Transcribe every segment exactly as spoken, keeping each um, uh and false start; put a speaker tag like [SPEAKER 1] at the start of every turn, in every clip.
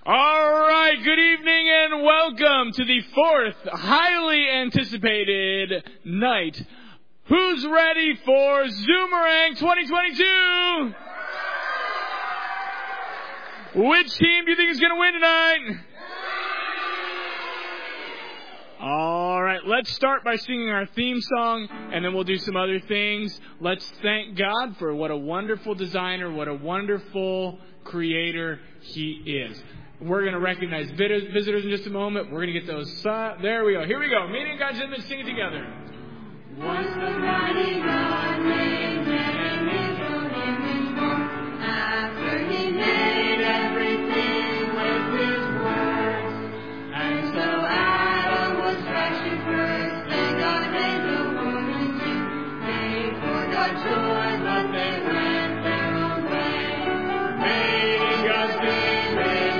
[SPEAKER 1] All right, good evening and welcome to the fourth highly anticipated night. Who's ready for Zoomerang twenty twenty-two? Which team do you think is going to win tonight? All right, let's start by singing our theme song, and then we'll do some other things. Let's thank God for what a wonderful designer, what a wonderful creator He is. We're going to recognize visitors in just a moment. We're going to get those. Uh, there we go. Here we go. Meeting God's image. Sing it together.
[SPEAKER 2] Once the mighty God made man in his own image form. After he made everything with his words. And so Adam was fashioned first. Then God made the woman too. They forgot joy, but they went their own way. Made in God's image.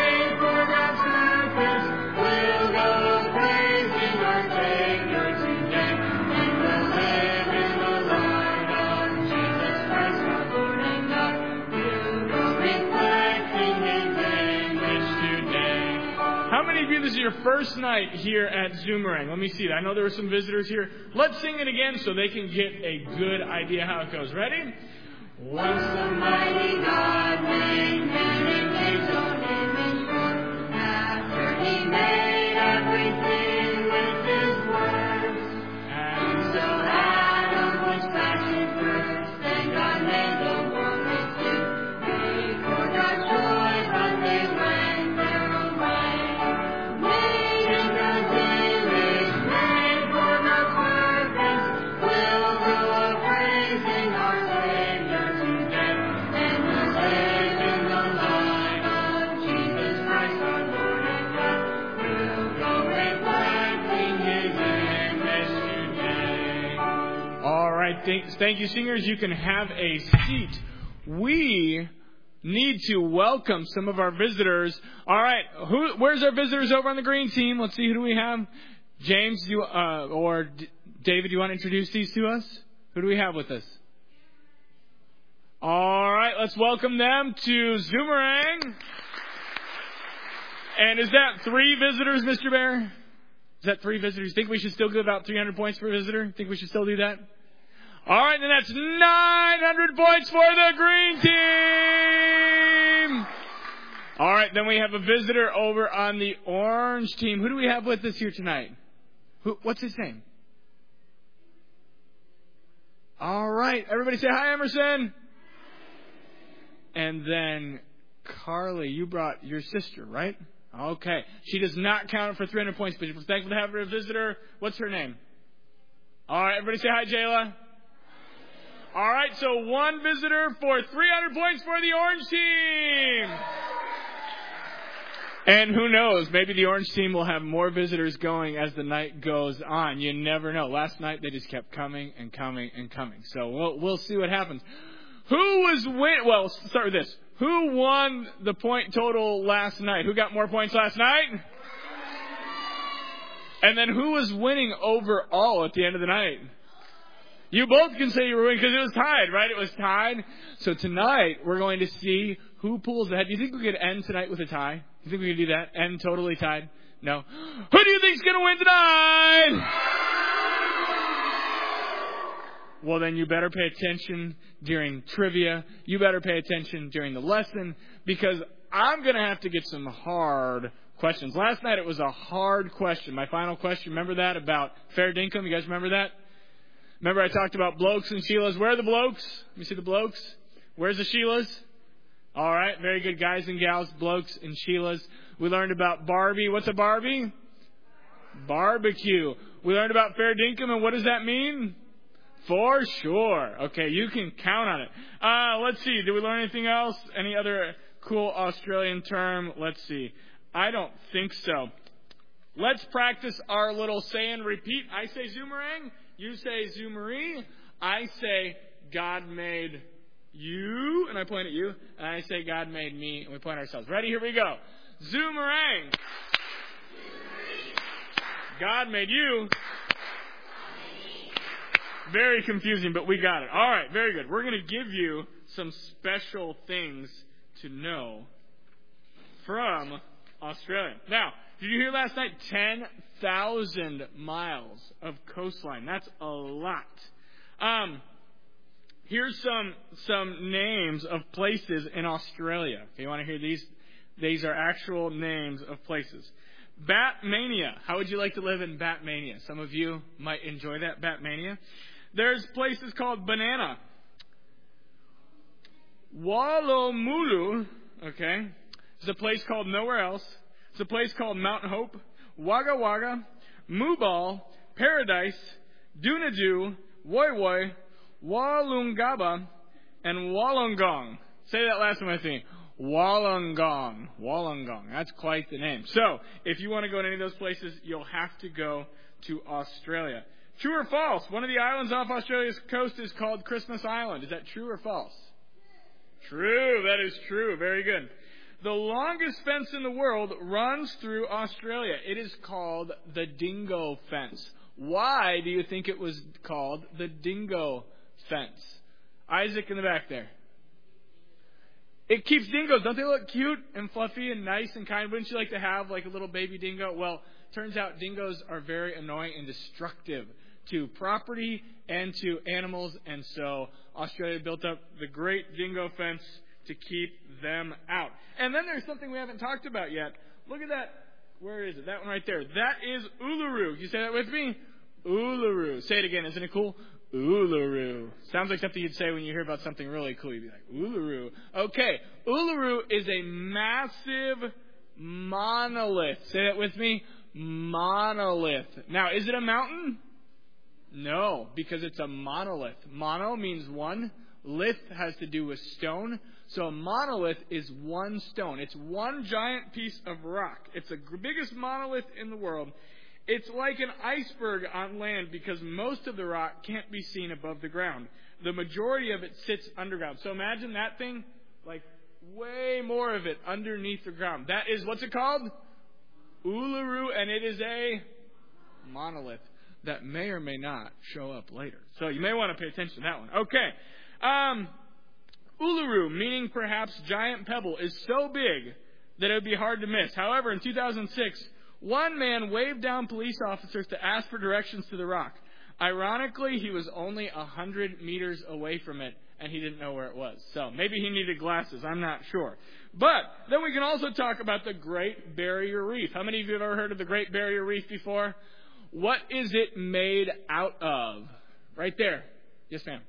[SPEAKER 1] This is your first night here at Zoomerang. Let me see that. I know there were some visitors here. Let's sing it again so they can get a good idea how it goes. Ready?
[SPEAKER 2] Once the mighty God made man in his own image form. After he made everything with his words. And so Adam was fashioned first. Then God made the woman too. They forgot joy, but they went their own way.
[SPEAKER 1] Thank you, singers. You can have a seat. We need to welcome some of our visitors. All right, who? Where's our visitors over on the green team? Let's see. Who do we have? James, you uh, or D- David? You want to introduce these to us? Who do we have with us? All right, let's welcome them to Zoomerang. And is that three visitors, Mister Bear? Is that three visitors? Think we should still give out three hundred points per visitor? Think we should still do that? All right, then that's nine hundred points for the green team. All right, then we have a visitor over on the orange team. Who do we have with us here tonight? Who? What's his name? All right, everybody say hi, Emerson. And then Carly, you brought your sister, right? Okay. She does not count for three hundred points, but we're thankful to have her a visitor. What's her name? All right, everybody say hi, Jayla. All right, so one visitor for three hundred points for the orange team. And who knows, maybe the orange team will have more visitors going as the night goes on. You never know. Last night they just kept coming and coming and coming. So we'll we'll see what happens. Who was win? Well, let's start with this. Who won the point total last night? Who got more points last night? And then who was winning overall at the end of the night? You both can say you were winning because it was tied, right? It was tied. So tonight we're going to see who pulls ahead. Do you think we could end tonight with a tie? Do you think we could do that? End totally tied? No. Who do you think's going to win tonight? Well, then you better pay attention during trivia. You better pay attention during the lesson because I'm going to have to get some hard questions. Last night it was a hard question. My final question, remember that about Fair Dinkum? You guys remember that? Remember I talked about blokes and Sheilas. Where are the blokes? Let me see the blokes. Where's the Sheilas? All right. Very good, guys and gals, blokes and Sheilas. We learned about Barbie. What's a Barbie? Barbecue. We learned about Fair Dinkum, and what does that mean? For sure. Okay, you can count on it. Uh, let's see. Did we learn anything else? Any other cool Australian term? Let's see. I don't think so. Let's practice our little say and repeat. I say Zoomerang. You say Zoomery. I say God made you, and I point at you. And I say God made me, and we point at ourselves. Ready? Here we go. Zoomerang. God made you. Very confusing, but we got it. All right, very good. We're going to give you some special things to know from Australia. Now, did you hear last night? ten thousand miles of coastline. That's a lot. Um, here's some some names of places in Australia. Okay, you want to hear these? These are actual names of places. Batmania. How would you like to live in Batmania? Some of you might enjoy that, Batmania. There's places called Banana. Wallomulu, okay. There's a place called Nowhere Else. There's a place called Mount Hope. Wagga Wagga, Mooball, Paradise, Doonadoo, Woy Woy, Wollongabba, and Wollongong. Say that last one with me. Wollongong. Wollongong. That's quite the name. So, if you want to go to any of those places, you'll have to go to Australia. True or false? One of the islands off Australia's coast is called Christmas Island. Is that true or false? True. That is true. Very good. The longest fence in the world runs through Australia. It is called the Dingo Fence. Why do you think it was called the Dingo Fence? Isaac in the back there. It keeps dingoes. Don't they look cute and fluffy and nice and kind? Wouldn't you like to have like a little baby dingo? Well, turns out dingoes are very annoying and destructive to property and to animals. And so Australia built up the Great Dingo Fence to keep them out. And then there's something we haven't talked about yet. Look at that. Where is it? That one right there. That is Uluru. You say that with me? Uluru. Say it again. Isn't it cool? Uluru. Sounds like something you'd say when you hear about something really cool. You'd be like, Uluru. Okay. Uluru is a massive monolith. Say that with me. Monolith. Now, is it a mountain? No, because it's a monolith. Mono means one. Lith has to do with stone. So a monolith is one stone. It's one giant piece of rock. It's the biggest monolith in the world. It's like an iceberg on land because most of the rock can't be seen above the ground. The majority of it sits underground. So imagine that thing, like way more of it underneath the ground. That is, what's it called? Uluru, and it is a monolith that may or may not show up later. So you may want to pay attention to that one. Okay. Um, Uluru, meaning perhaps giant pebble, is so big that it would be hard to miss. However, in two thousand six, one man waved down police officers to ask for directions to the rock. Ironically, he was only one hundred meters away from it, and he didn't know where it was. So maybe he needed glasses. I'm not sure. But then we can also talk about the Great Barrier Reef. How many of you have ever heard of the Great Barrier Reef before? What is it made out of? Right there. Yes, ma'am.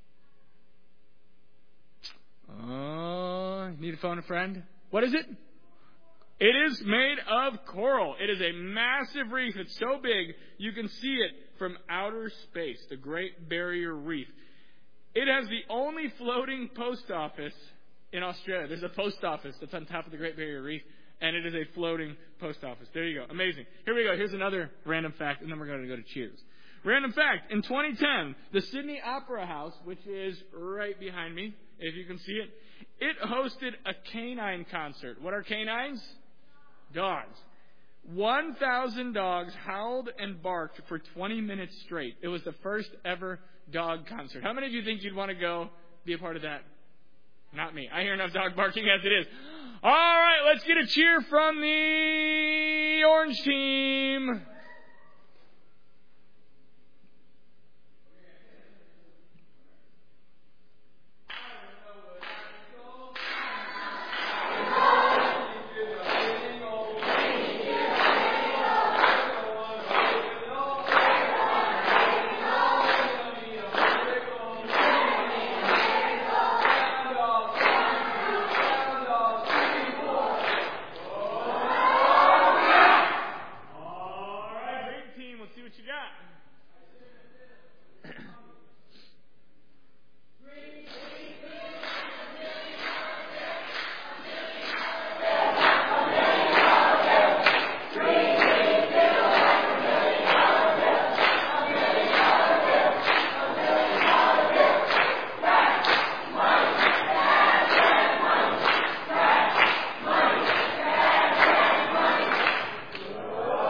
[SPEAKER 1] Oh, need to phone a friend? What is it? It is made of coral. It is a massive reef. It's so big you can see it from outer space, the Great Barrier Reef. It has the only floating post office in Australia. There's a post office that's on top of the Great Barrier Reef, and it is a floating post office. There you go. Amazing. Here we go. Here's another random fact, and then we're going to go to Cheers. Random fact. In twenty ten, the Sydney Opera House, which is right behind me, if you can see it, it hosted a canine concert. What are canines? Dogs. one thousand dogs howled and barked for twenty minutes straight. It was the first ever dog concert. How many of you think you'd want to go be a part of that? Not me. I hear enough dog barking as it is. All right, let's get a cheer from the orange team.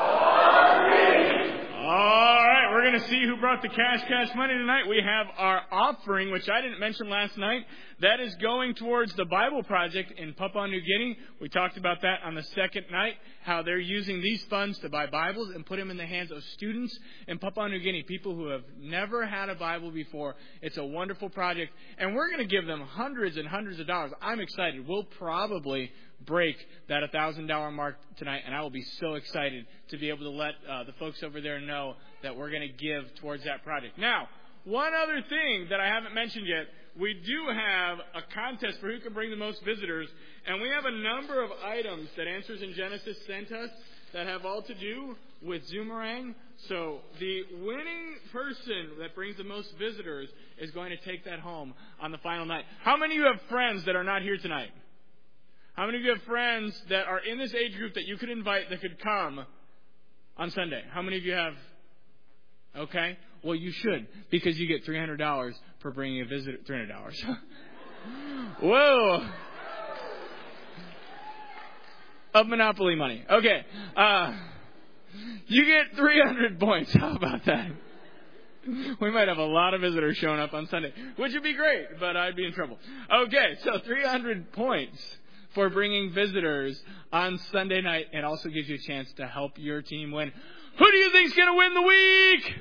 [SPEAKER 1] The cash, cash money tonight. We have our offering, which I didn't mention last night, that is going towards the Bible Project in Papua New Guinea. We talked about that on the second night, how they're using these funds to buy Bibles and put them in the hands of students in Papua New Guinea, people who have never had a Bible before. It's a wonderful project, and we're going to give them hundreds and hundreds of dollars. I'm excited. We'll probably break that one thousand dollars mark tonight, and I will be so excited to be able to let uh, the folks over there know that we're going to give towards that project. Now, one other thing that I haven't mentioned yet, we do have a contest for who can bring the most visitors, and we have a number of items that Answers in Genesis sent us that have all to do with Zoomerang. So the winning person that brings the most visitors is going to take that home on the final night. How many of you have friends that are not here tonight? How many of you have friends that are in this age group that you could invite that could come on Sunday? How many of you have? Okay. Well, you should, because you get three hundred dollars for bringing a visitor. three hundred dollars. Whoa. Of Monopoly money. Okay. Uh, you get three hundred points. How about that? We might have a lot of visitors showing up on Sunday, which would be great, but I'd be in trouble. Okay, so three hundred points for bringing visitors on Sunday night, and also gives you a chance to help your team win. Who do you think's going to win the week?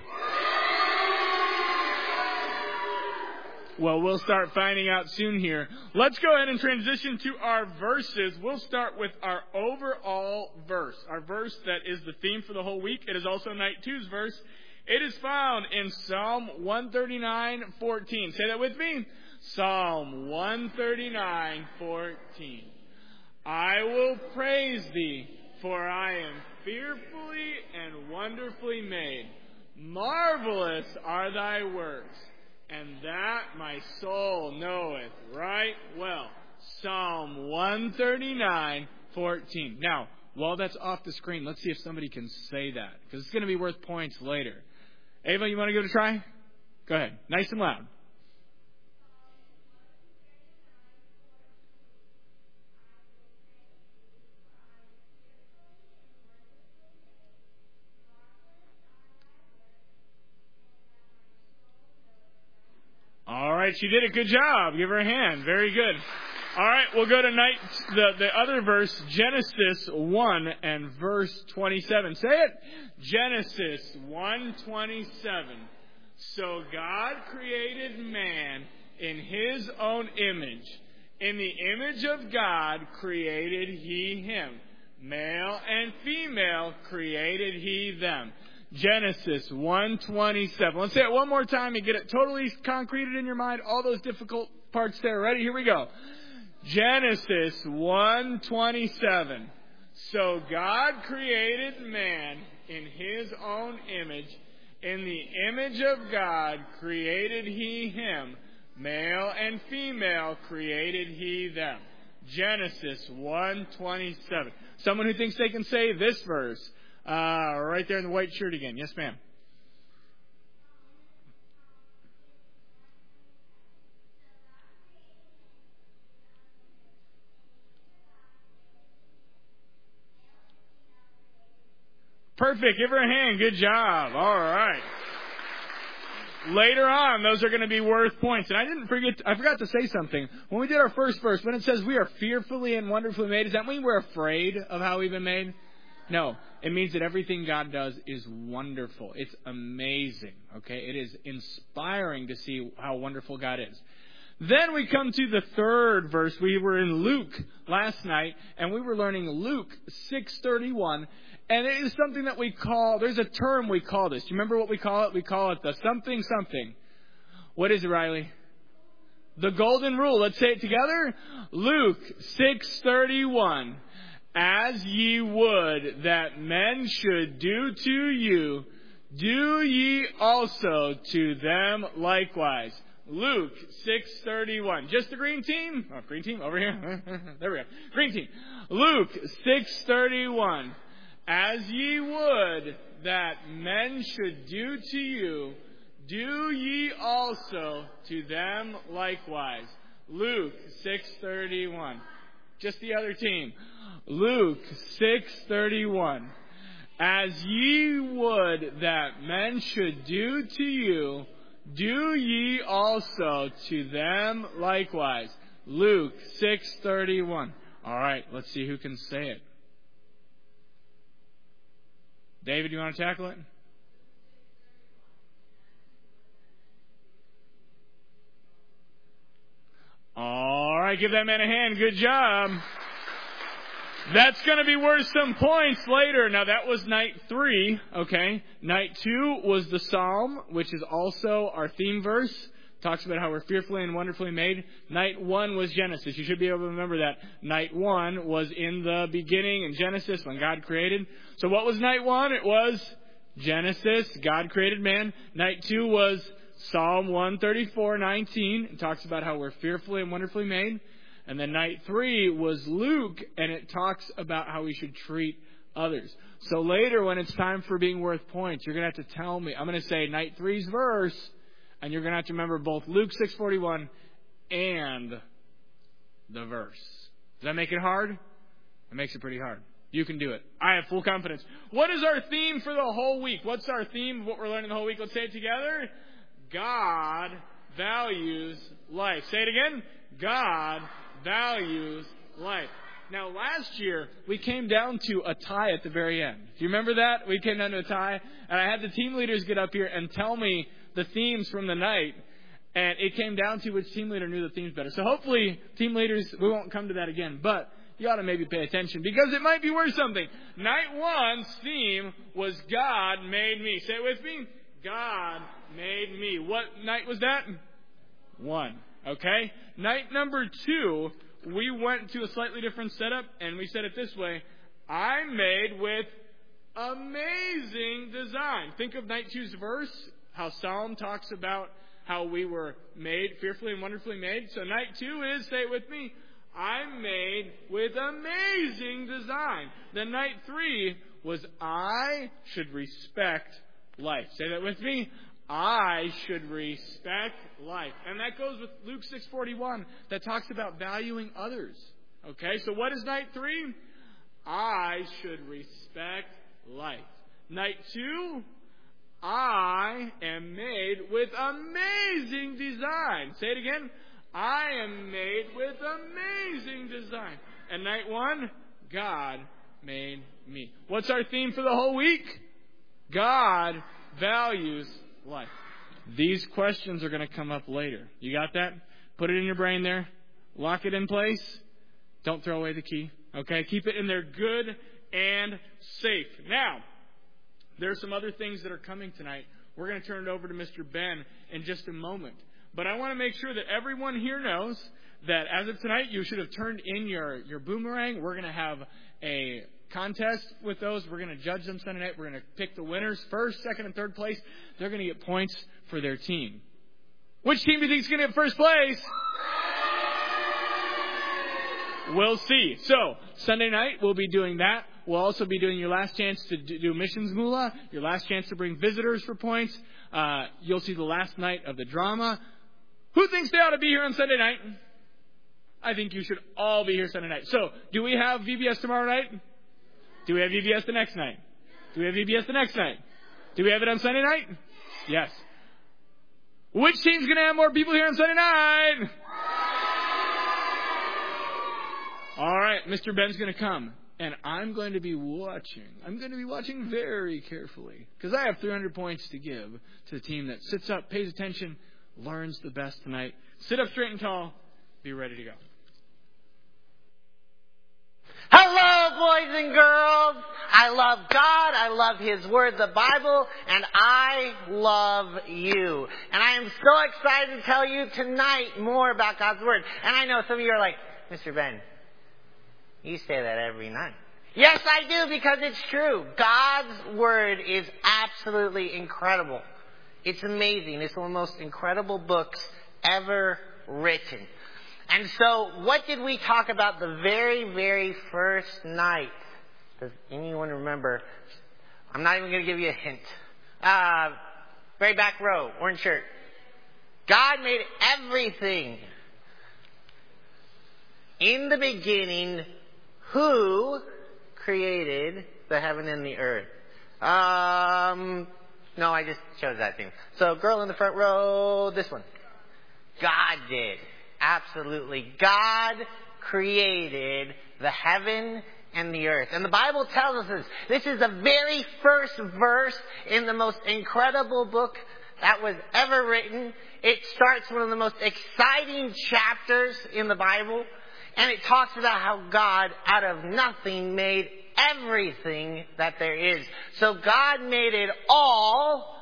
[SPEAKER 1] Well, we'll start finding out soon here. Let's go ahead and transition to our verses. We'll start with our overall verse, our verse that is the theme for the whole week. It is also night two's verse. It is found in Psalm one thirty-nine fourteen. Say that with me. Psalm one thirty-nine fourteen. I will praise thee, for I am fearfully and wonderfully made. Marvelous are thy works, and that my soul knoweth right well. Psalm one thirty-nine fourteen. Now, while that's off the screen, let's see if somebody can say that, because it's going to be worth points later. Ava, you want to give it a try? Go ahead. Nice and loud. All right, she did a good job. Give her a hand. Very good. All right, we'll go to night, the, the other verse, Genesis one and verse twenty-seven. Say it. Genesis one twenty-seven. So God created man in his own image. In the image of God created he him. Male and female created he them. Genesis one twenty-seven. Let's say it one more time and get it totally concreted in your mind. All those difficult parts there. Ready? Here we go. Genesis one twenty-seven. So God created man in his own image. In the image of God created he him. Male and female created he them. Genesis one twenty-seven. Someone who thinks they can say this verse. Uh, right there in the white shirt again. Yes, ma'am. Perfect. Give her a hand. Good job. All right. Later on, those are going to be worth points. And I didn't forget, I forgot to say something. When we did our first verse, when it says we are fearfully and wonderfully made, does that mean we're afraid of how we've been made? No. It means that everything God does is wonderful. It's amazing. Okay? It is inspiring to see how wonderful God is. Then we come to the third verse. We were in Luke last night, and we were learning Luke six thirty-one. And it is something that we call, there's a term we call this. Do you remember what we call it? We call it the something something. What is it, Riley? The golden rule. Let's say it together. Luke six thirty-one. As ye would that men should do to you, do ye also to them likewise. Luke six thirty-one. Just the green team? Oh, green team over here. There we go. Green team. Luke six thirty-one. As ye would that men should do to you, do ye also to them likewise. Luke six thirty-one. Just the other team. Luke six thirty-one. As ye would that men should do to you, Do ye also to them likewise. Luke six thirty-one. All right, let's see who can say it. David, you want to tackle it? All right, give that man a hand. Good job. That's going to be worth some points later. Now, that was night three, okay? Night two was the Psalm, which is also our theme verse. Talks about how we're fearfully and wonderfully made. Night one was Genesis. You should be able to remember that. Night one was in the beginning in Genesis when God created. So what was night one? It was Genesis. God created man. Night two was Psalm one thirty-four nineteen. It talks about how we're fearfully and wonderfully made. And then night three was Luke, and it talks about how we should treat others. So later when it's time for being worth points, you're going to have to tell me. I'm going to say night three's verse, and you're going to have to remember both Luke six forty-one and the verse. Does that make it hard? It makes it pretty hard. You can do it. I have full confidence. What is our theme for the whole week? What's our theme of what we're learning the whole week? Let's say it together. God values life. Say it again. God values life. Now, last year, we came down to a tie at the very end. Do you remember that? We came down to a tie, and I had the team leaders get up here and tell me the themes from the night, and it came down to which team leader knew the themes better. So hopefully, team leaders, we won't come to that again, but you ought to maybe pay attention, because it might be worth something. Night one's theme was God made me. Say it with me. God made me. What night was that? One. Okay? Night number two, we went to a slightly different setup, and we said it this way. I'm made with amazing design. Think of night two's verse, how Psalm talks about how we were made, fearfully and wonderfully made. So night two is, say it with me, I'm made with amazing design. Then night three was I should respect life. Say that with me. I should respect life. And that goes with Luke six forty-one that talks about valuing others. Okay, so what is night three? I should respect life. Night two, I am made with amazing design. Say it again. I am made with amazing design. And night one, God made me. What's our theme for the whole week? God values life. These questions are going to come up later. You got that? Put it in your brain there. Lock it in place. Don't throw away the key. Okay? Keep it in there good and safe. Now, there's some other things that are coming tonight. We're going to turn it over to Mister Ben in just a moment. But I want to make sure that everyone here knows that as of tonight, you should have turned in your, your boomerang. We're going to have a contest with those. We're going to judge them Sunday night. We're going to pick the winners. First, second, and third place. They're going to get points for their team. Which team do you think is going to get first place? We'll see. So, Sunday night, we'll be doing that. We'll also be doing your last chance to do missions moolah, your last chance to bring visitors for points. Uh, you'll see the last night of the drama. Who thinks they ought to be here on Sunday night? I think you should all be here Sunday night. So, do we have V B S tomorrow night? Do we have V B S the next night? Do we have V B S the next night? Do we have it on Sunday night? Yes. Which team's going to have more people here on Sunday night? All right, Mister Ben's going to come, and I'm going to be watching. I'm going to be watching very carefully, because I have three hundred points to give to the team that sits up, pays attention, learns the best tonight. Sit up straight and tall. Be ready to go.
[SPEAKER 3] Hello, boys and girls. I love God. I love His Word, the Bible, and I love you. And I am so excited to tell you tonight more about God's Word. And I know some of you are like, Mister Ben, you say that every night. Yes, I do, because it's true. God's Word is absolutely incredible. It's amazing. It's one of the most incredible books ever written. And so, what did we talk about the very, very first night? Does anyone remember? I'm not even going to give you a hint. Uh, very back row, orange shirt. God made everything. In the beginning, who created the heaven and the earth? Um, No, I just chose that theme. So, girl in the front row, this one. God did. Absolutely. God created the heaven and the earth. And the Bible tells us this. This is the very first verse in the most incredible book that was ever written. It starts one of the most exciting chapters in the Bible. And it talks about how God, out of nothing, made everything that there is. So God made it all,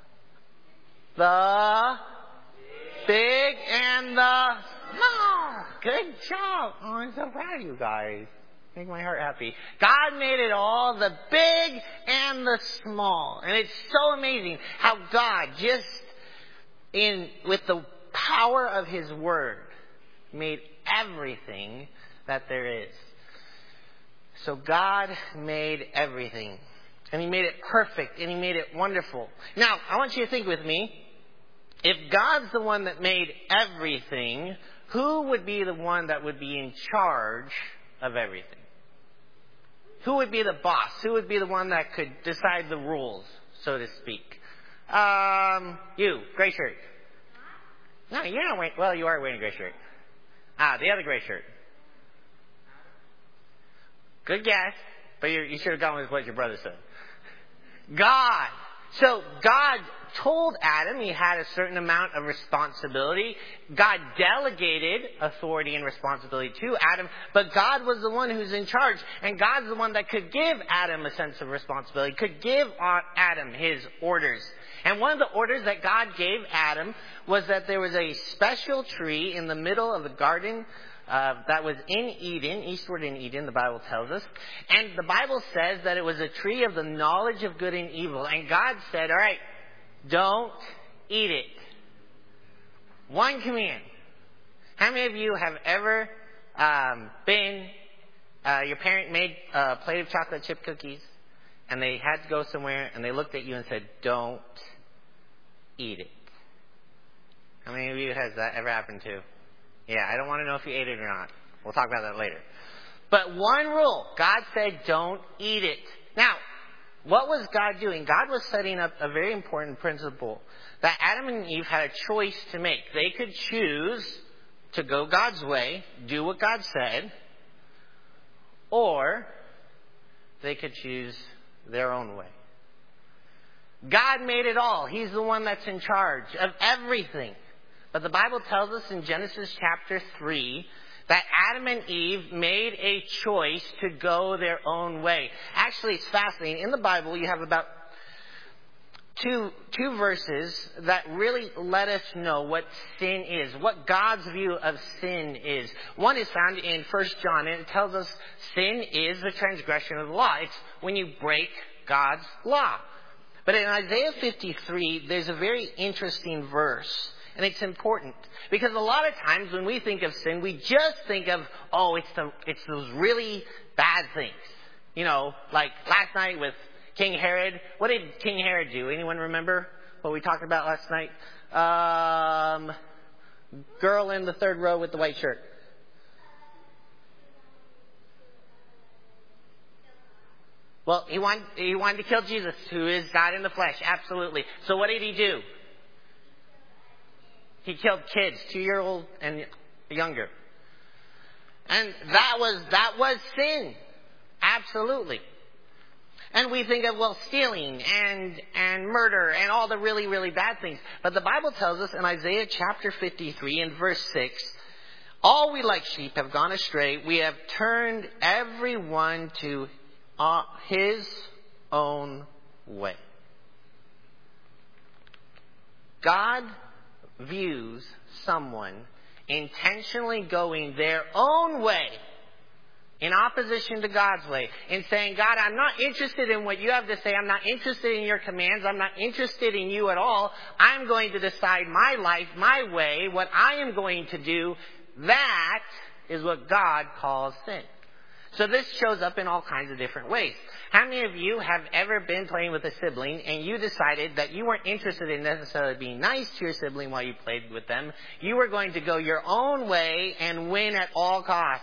[SPEAKER 3] the big and the small. Good job. Oh, I'm so proud of you guys. Make my heart happy. God made it all, the big and the small. And it's so amazing how God, just in with the power of His Word, made everything that there is. So God made everything. And He made it perfect. And He made it wonderful. Now, I want you to think with me. If God's the one that made everything, who would be the one that would be in charge of everything? Who would be the boss? Who would be the one that could decide the rules, so to speak? Um, you, gray shirt. No, you're not wearing, well, you are wearing a gray shirt. Ah, the other gray shirt. Good guess, but you, you should have gone with what your brother said. God. So God told Adam he had a certain amount of responsibility. God delegated authority and responsibility to Adam, but God was the one who's in charge. And God's the one that could give Adam a sense of responsibility, could give Adam his orders. And one of the orders that God gave Adam was that there was a special tree in the middle of the garden Uh, that was in Eden, eastward in Eden, the Bible tells us. And the Bible says that it was a tree of the knowledge of good and evil. And God said, all right, don't eat it. One command. How many of you have ever um, been, uh, your parent made a plate of chocolate chip cookies, and they had to go somewhere, and they looked at you and said, don't eat it? How many of you has that ever happened to? Yeah, I don't want to know if you ate it or not. We'll talk about that later. But one rule. God said, don't eat it. Now, what was God doing? God was setting up a very important principle. That Adam and Eve had a choice to make. They could choose to go God's way, do what God said, or they could choose their own way. God made it all. He's the one that's in charge of everything. But the Bible tells us in Genesis chapter three that Adam and Eve made a choice to go their own way. Actually, it's fascinating. In the Bible, you have about two, two verses that really let us know what sin is, what God's view of sin is. One is found in First John, and it tells us sin is the transgression of the law. It's when you break God's law. But in Isaiah fifty-three, there's a very interesting verse. And it's important because a lot of times when we think of sin, we just think of, oh, it's the, it's those really bad things. You know, like last night with King Herod. What did King Herod do? Anyone remember what we talked about last night? Um, girl in the third row with the white shirt. Well, he wanted, he wanted to kill Jesus, who is God in the flesh. Absolutely. So what did he do? He killed kids, two-year-old and younger. And that was, that was sin. Absolutely. And we think of, well, stealing and, and murder and all the really, really bad things. But the Bible tells us in Isaiah chapter fifty-three in verse six, all we like sheep have gone astray. We have turned everyone to uh, his own way. God views someone intentionally going their own way in opposition to God's way, in saying, God, I'm not interested in what you have to say. I'm not interested in your commands. I'm not interested in you at all. I'm going to decide my life, my way, what I am going to do. That is what God calls sin. So this shows up in all kinds of different ways. How many of you have ever been playing with a sibling and you decided that you weren't interested in necessarily being nice to your sibling while you played with them? You were going to go your own way and win at all costs.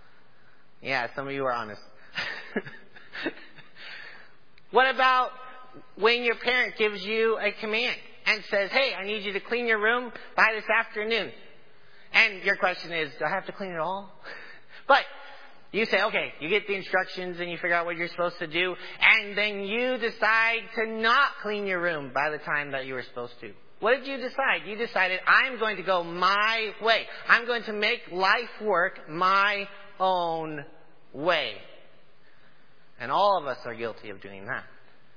[SPEAKER 3] Yeah, some of you are honest. What about when your parent gives you a command and says, hey, I need you to clean your room by this afternoon. And your question is, do I have to clean it all? But you say, okay, you get the instructions and you figure out what you're supposed to do. And then you decide to not clean your room by the time that you were supposed to. What did you decide? You decided, I'm going to go my way. I'm going to make life work my own way. And all of us are guilty of doing that.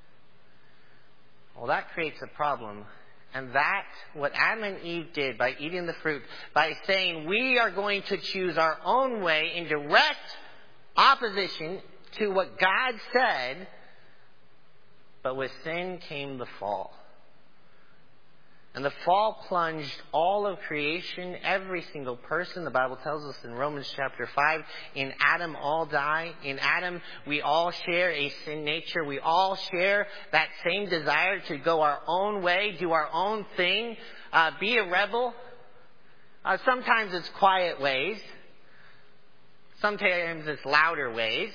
[SPEAKER 3] Well, that creates a problem. And that's what Adam and Eve did by eating the fruit, by saying we are going to choose our own way in direct opposition to what God said. But with sin came the fall. And the fall plunged all of creation, every single person. The Bible tells us in Romans chapter five, in Adam all die. In Adam we all share a sin nature. We all share that same desire to go our own way, do our own thing, uh, be a rebel. Uh, sometimes it's quiet ways. Sometimes it's louder ways.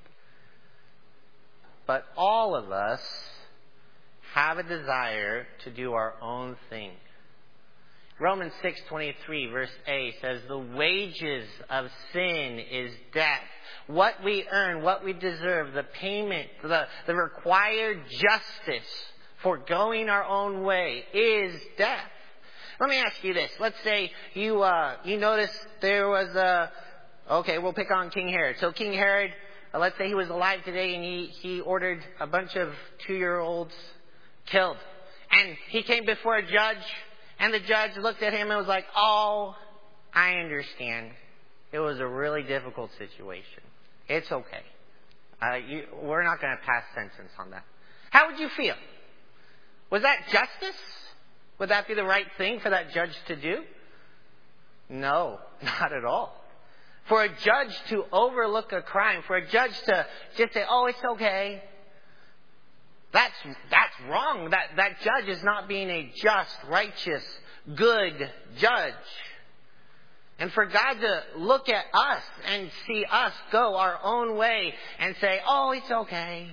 [SPEAKER 3] But all of us have a desire to do our own thing. Romans six twenty-three verse A says, the wages of sin is death. What we earn, what we deserve, the payment, the, the required justice for going our own way is death. Let me ask you this. Let's say you, uh, you notice there was a, okay, we'll pick on King Herod. So King Herod, uh, let's say he was alive today and he, he ordered a bunch of two-year-olds killed. And he came before a judge, and the judge looked at him and was like, oh, I understand. It was a really difficult situation. It's okay. Uh, you, we're not going to pass sentence on that. How would you feel? Was that justice? Would that be the right thing for that judge to do? No, not at all. For a judge to overlook a crime, for a judge to just say, oh, it's okay, That's, that's wrong. That, that judge is not being a just, righteous, good judge. And for God to look at us and see us go our own way and say, oh, it's okay,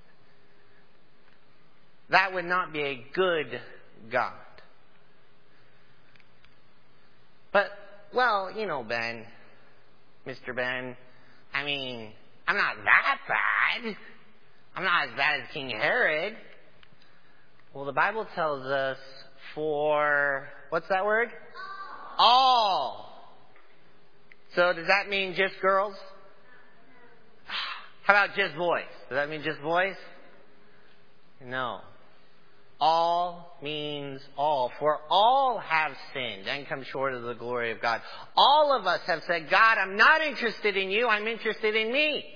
[SPEAKER 3] that would not be a good God. But, well, you know, Ben, Mister Ben, I mean, I'm not that bad. I'm not as bad as King Herod. Well, the Bible tells us for, what's that word? All. So does that mean just girls? How about just boys? Does that mean just boys? No. All means all. For all have sinned and come short of the glory of God. All of us have said, God, I'm not interested in you. I'm interested in me.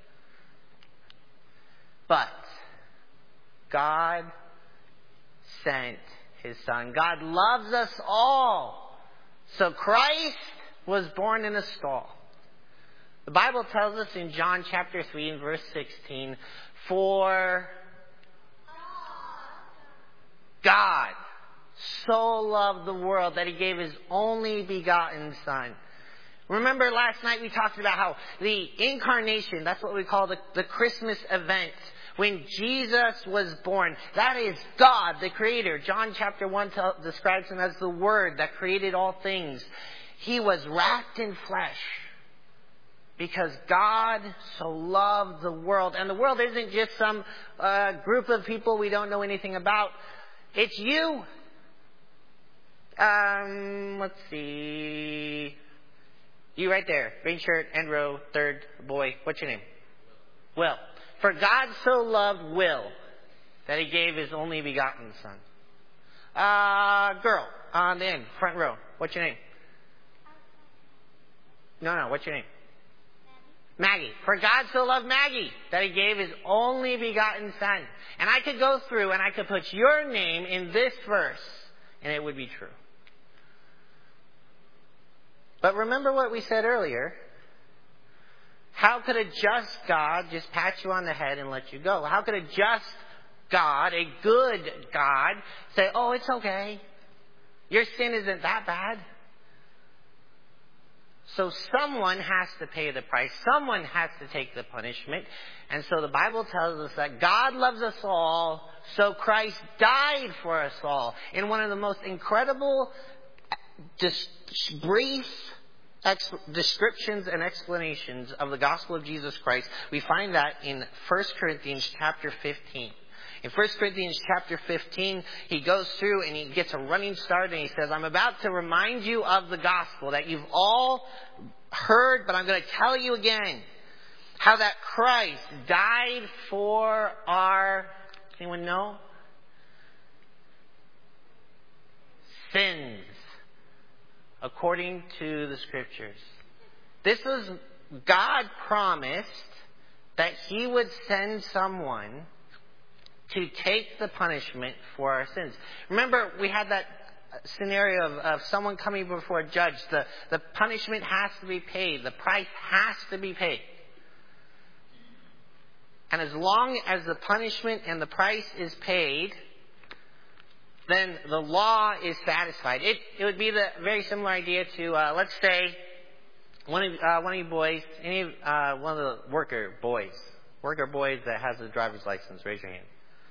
[SPEAKER 3] But God sent His Son. God loves us all. So Christ was born in a stall. The Bible tells us in John chapter three and verse sixteen, for God so loved the world that He gave His only begotten Son. Remember last night we talked about how the incarnation, that's what we call the, the Christmas event. When Jesus was born, that is God, the Creator. John chapter one tell, describes Him as the Word that created all things. He was wrapped in flesh because God so loved the world. And the world isn't just some uh, group of people we don't know anything about. It's you. Um, let's see. You right there. Green shirt, end row, third boy. What's your name? Will. For God so loved Will that He gave His only begotten Son. Uh, girl on the end, front row. What's your name? No, no. What's your name? Maggie. Maggie. For God so loved Maggie that He gave His only begotten Son. And I could go through and I could put your name in this verse and it would be true. But remember what we said earlier. How could a just God just pat you on the head and let you go? How could a just God, a good God, say, oh, it's okay. Your sin isn't that bad. So someone has to pay the price. Someone has to take the punishment. And so the Bible tells us that God loves us all, so Christ died for us all. In one of the most incredible, just brief ex- descriptions and explanations of the gospel of Jesus Christ, we find that in First Corinthians chapter fifteen. In First Corinthians chapter fifteen, he goes through and he gets a running start and he says, I'm about to remind you of the gospel that you've all heard, but I'm going to tell you again how that Christ died for our, anyone know? Sins, according to the scriptures. This was, God promised that he would send someone to take the punishment for our sins. Remember, we had that scenario of, of someone coming before a judge. The, the punishment has to be paid. The price has to be paid. And as long as the punishment and the price is paid, then the law is satisfied. It, it would be the very similar idea to, uh, let's say, one of, uh, one of you boys, any of, uh, one of the worker boys, worker boys that has a driver's license, raise your hand.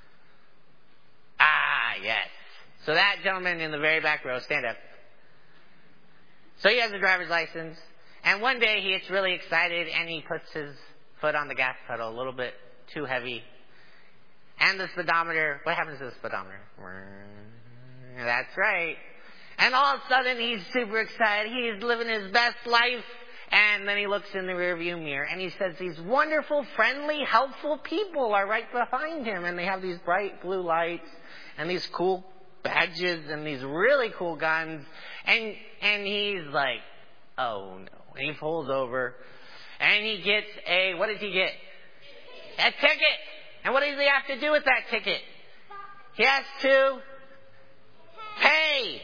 [SPEAKER 3] Ah, yes. So that gentleman in the very back row, stand up. So he has a driver's license, and one day he gets really excited and he puts his foot on the gas pedal a little bit too heavy. And the speedometer, what happens to the speedometer? That's right. And all of a sudden he's super excited. He's living his best life. And then he looks in the rearview mirror and he says these wonderful, friendly, helpful people are right behind him. And they have these bright blue lights and these cool badges and these really cool guns. And, and he's like, oh no. And he pulls over and he gets a, what does he get? A ticket. And what does he have to do with that ticket? He has to pay.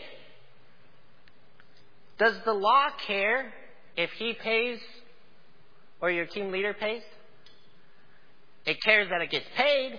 [SPEAKER 3] Does the law care if he pays or your team leader pays? It cares that it gets paid.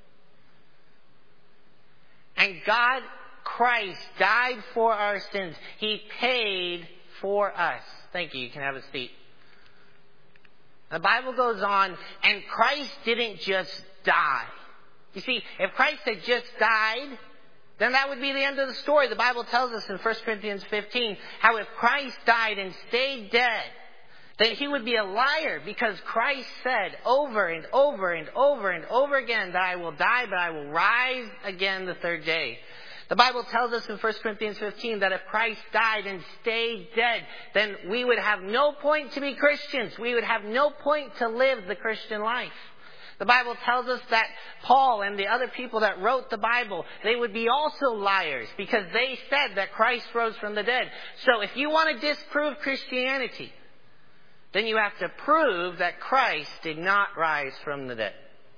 [SPEAKER 3] And God, Christ, died for our sins. He paid for us. Thank you. You can have a seat. The Bible goes on, and Christ didn't just die. You see, if Christ had just died, then that would be the end of the story. The Bible tells us in First Corinthians fifteen how if Christ died and stayed dead, then he would be a liar, because Christ said over and over and over and over again that I will die, but I will rise again the third day. The Bible tells us in First Corinthians fifteen that if Christ died and stayed dead, then we would have no point to be Christians. We would have no point to live the Christian life. The Bible tells us that Paul and the other people that wrote the Bible, they would be also liars because they said that Christ rose from the dead. So if you want to disprove Christianity, then you have to prove that Christ did not rise from the dead.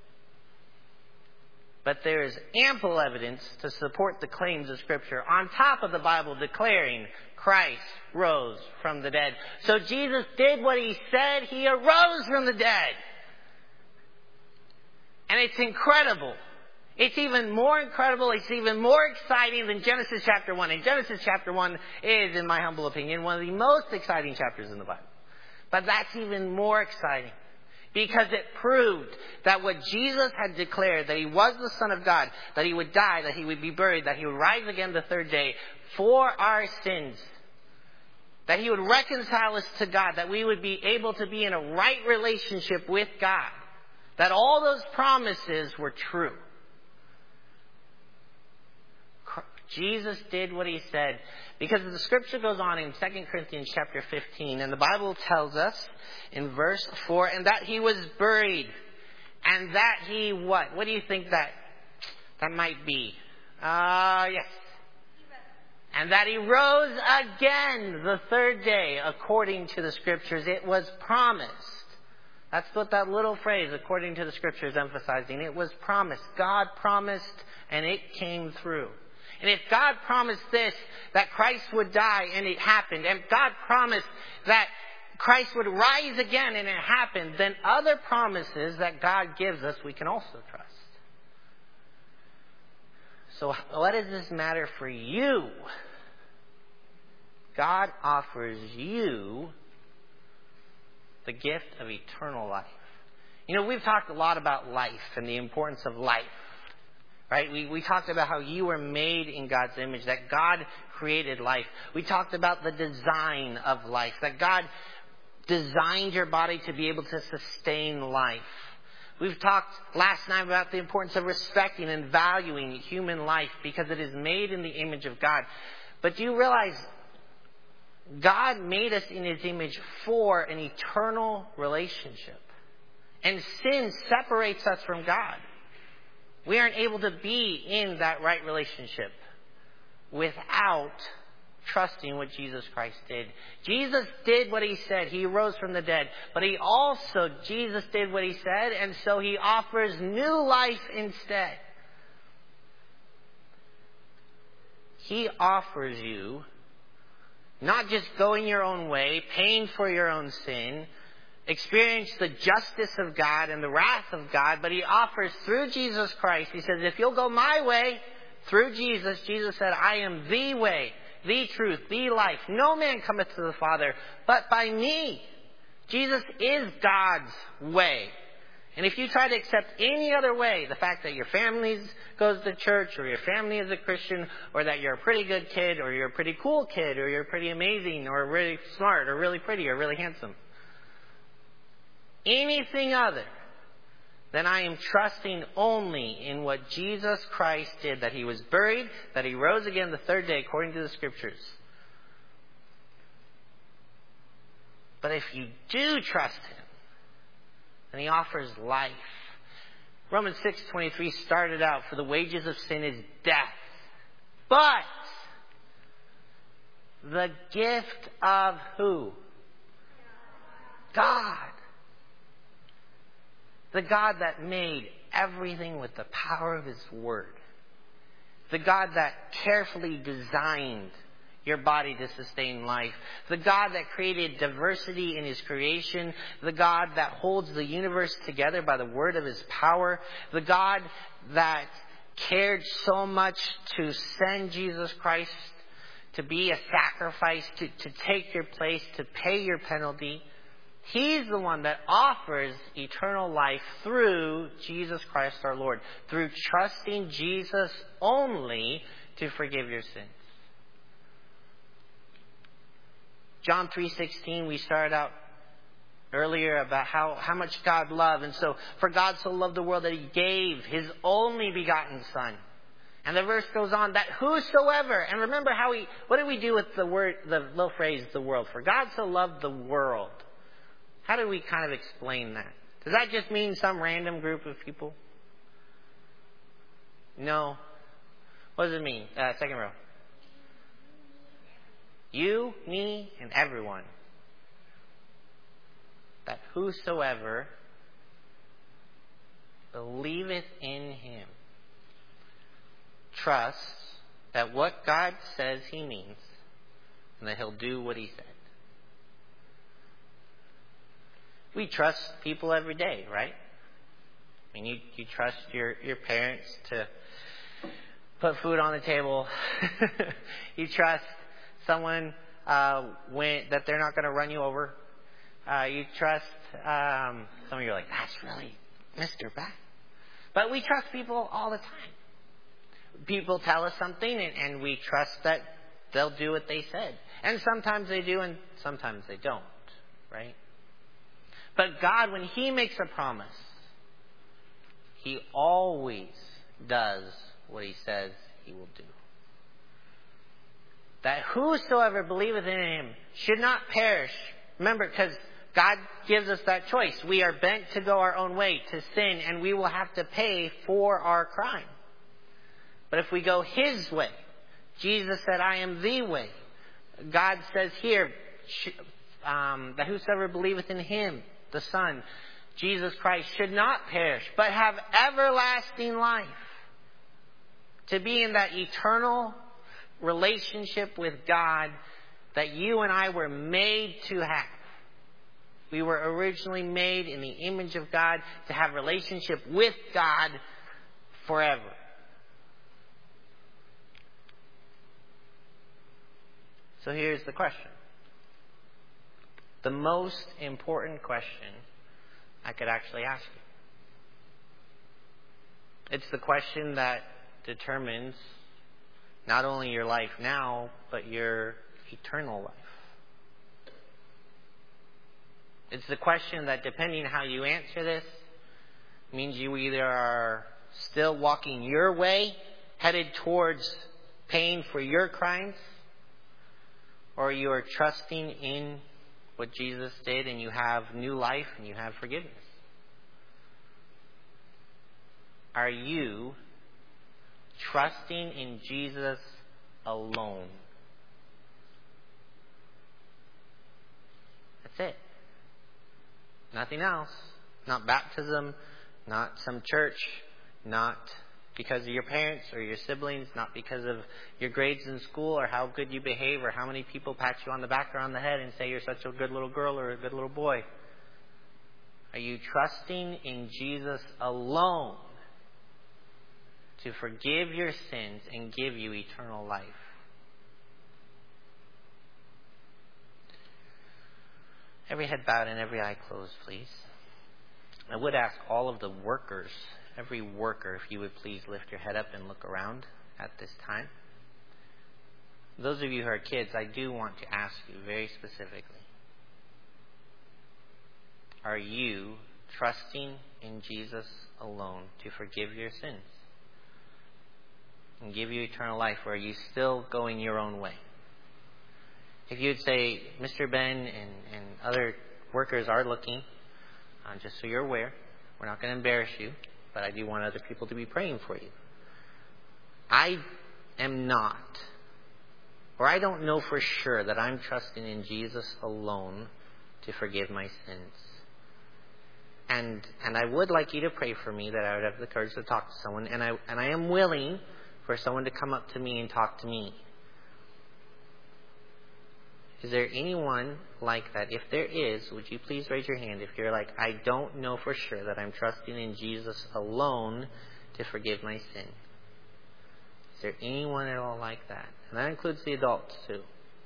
[SPEAKER 3] But there is ample evidence to support the claims of Scripture on top of the Bible declaring Christ rose from the dead. So Jesus did what he said. He arose from the dead. And it's incredible. It's even more incredible. It's even more exciting than Genesis chapter one. And Genesis chapter one is, in my humble opinion, one of the most exciting chapters in the Bible. But that's even more exciting, because it proved that what Jesus had declared, that he was the Son of God, that he would die, that he would be buried, that he would rise again the third day for our sins, that he would reconcile us to God, that we would be able to be in a right relationship with God, that all those promises were true. Jesus did what he said, because the scripture goes on in Second Corinthians chapter fifteen, and the Bible tells us in verse four, and that he was buried, and that he what? What do you think that that might be? Ah, uh, yes. And that he rose again the third day, according to the scriptures. It was promised. That's what that little phrase, according to the scriptures, is emphasizing. It was promised. God promised, and it came through. And if God promised this, that Christ would die, and it happened, and God promised that Christ would rise again, and it happened, then other promises that God gives us, we can also trust. So what does this matter for you? God offers you the gift of eternal life. You know, we've talked a lot about life and the importance of life. Right? We, we talked about how you were made in God's image, that God created life. We talked about the design of life, that God designed your body to be able to sustain life. We've talked last night about the importance of respecting and valuing human life because it is made in the image of God. But do you realize God made us in His image for an eternal relationship? And sin separates us from God. We aren't able to be in that right relationship without trusting what Jesus Christ did. Jesus did what He said. He rose from the dead. But He also, Jesus did what He said, and so He offers new life instead. He offers you not just going your own way, paying for your own sin, experience the justice of God and the wrath of God, but He offers through Jesus Christ. He says, if you'll go my way, through Jesus, Jesus said, I am the way, the truth, the life. No man cometh to the Father but by me. Jesus is God's way. And if you try to accept any other way, the fact that your family goes to church, or your family is a Christian, or that you're a pretty good kid, or you're a pretty cool kid, or you're pretty amazing, or really smart, or really pretty, or really handsome, anything other than I am trusting only in what Jesus Christ did, that He was buried, that He rose again the third day according to the Scriptures. But if you do trust Him, then He offers life. Romans six twenty-three started out, for the wages of sin is death. But the gift of who? God. The God that made everything with the power of His Word. The God that carefully designed your body to sustain life. The God that created diversity in His creation. The God that holds the universe together by the word of His power. The God that cared so much to send Jesus Christ to be a sacrifice, to, to take your place, to pay your penalty. He's the one that offers eternal life through Jesus Christ our Lord. Through trusting Jesus only to forgive your sins. John three sixteen, we started out earlier about how, how much God loved. And so, for God so loved the world that He gave His only begotten Son. And the verse goes on, that whosoever, and remember how we, what did we do with the word, the little phrase, the world? For God so loved the world. How do we kind of explain that? Does that just mean some random group of people? No. What does it mean? Uh, second row. You, me, and everyone. That whosoever believeth in Him trusts that what God says He means, and that He'll do what He said. We trust people every day, right? I mean, you, you trust your, your parents to put food on the table. You trust someone uh, when that they're not going to run you over. Uh, you trust, um, some of you are like, that's really Mister Bad. But we trust people all the time. People tell us something, and, and we trust that they'll do what they said. And sometimes they do, and sometimes they don't, right? But God, when He makes a promise, He always does what He says He will do. That whosoever believeth in Him should not perish. Remember, because God gives us that choice. We are bent to go our own way, to sin, and we will have to pay for our crime. But if we go His way, Jesus said, I am the way. God says here, um, that whosoever believeth in Him, the Son, Jesus Christ, should not perish, but have everlasting life. To be in that eternal relationship with God that you and I were made to have. We were originally made in the image of God to have relationship with God forever. So here's the question. the most important question I could actually ask you. It's the question that determines not only your life now, but your eternal life. It's the question that, depending on how you answer this, means you either are still walking your way, headed towards paying for your crimes, or you are trusting in what Jesus did and you have new life and you have forgiveness. Are you trusting in Jesus alone? That's it. Nothing else. Not baptism, not some church, not because of your parents or your siblings, not because of your grades in school or how good you behave or how many people pat you on the back or on the head and say you're such a good little girl or a good little boy. Are you trusting in Jesus alone to forgive your sins and give you eternal life? Every head bowed and every eye closed, please. I would ask all of the workers, every worker, if you would please lift your head up and look around at this time. Those of you who are kids, I do want to ask you very specifically, are you trusting in Jesus alone to forgive your sins and give you eternal life, or are you still going your own way? If you would say, Mister Ben and, and other workers are looking, uh, just so you're aware, we're not going to embarrass you, but I do want other people to be praying for you. I am not, or I don't know for sure that I'm trusting in Jesus alone to forgive my sins. And and I would like you to pray for me that I would have the courage to talk to someone, and I and I am willing for someone to come up to me and talk to me. Is there anyone like that? If there is, would you please raise your hand if you're like, I don't know for sure that I'm trusting in Jesus alone to forgive my sin. Is there anyone at all like that? And that includes the adults too.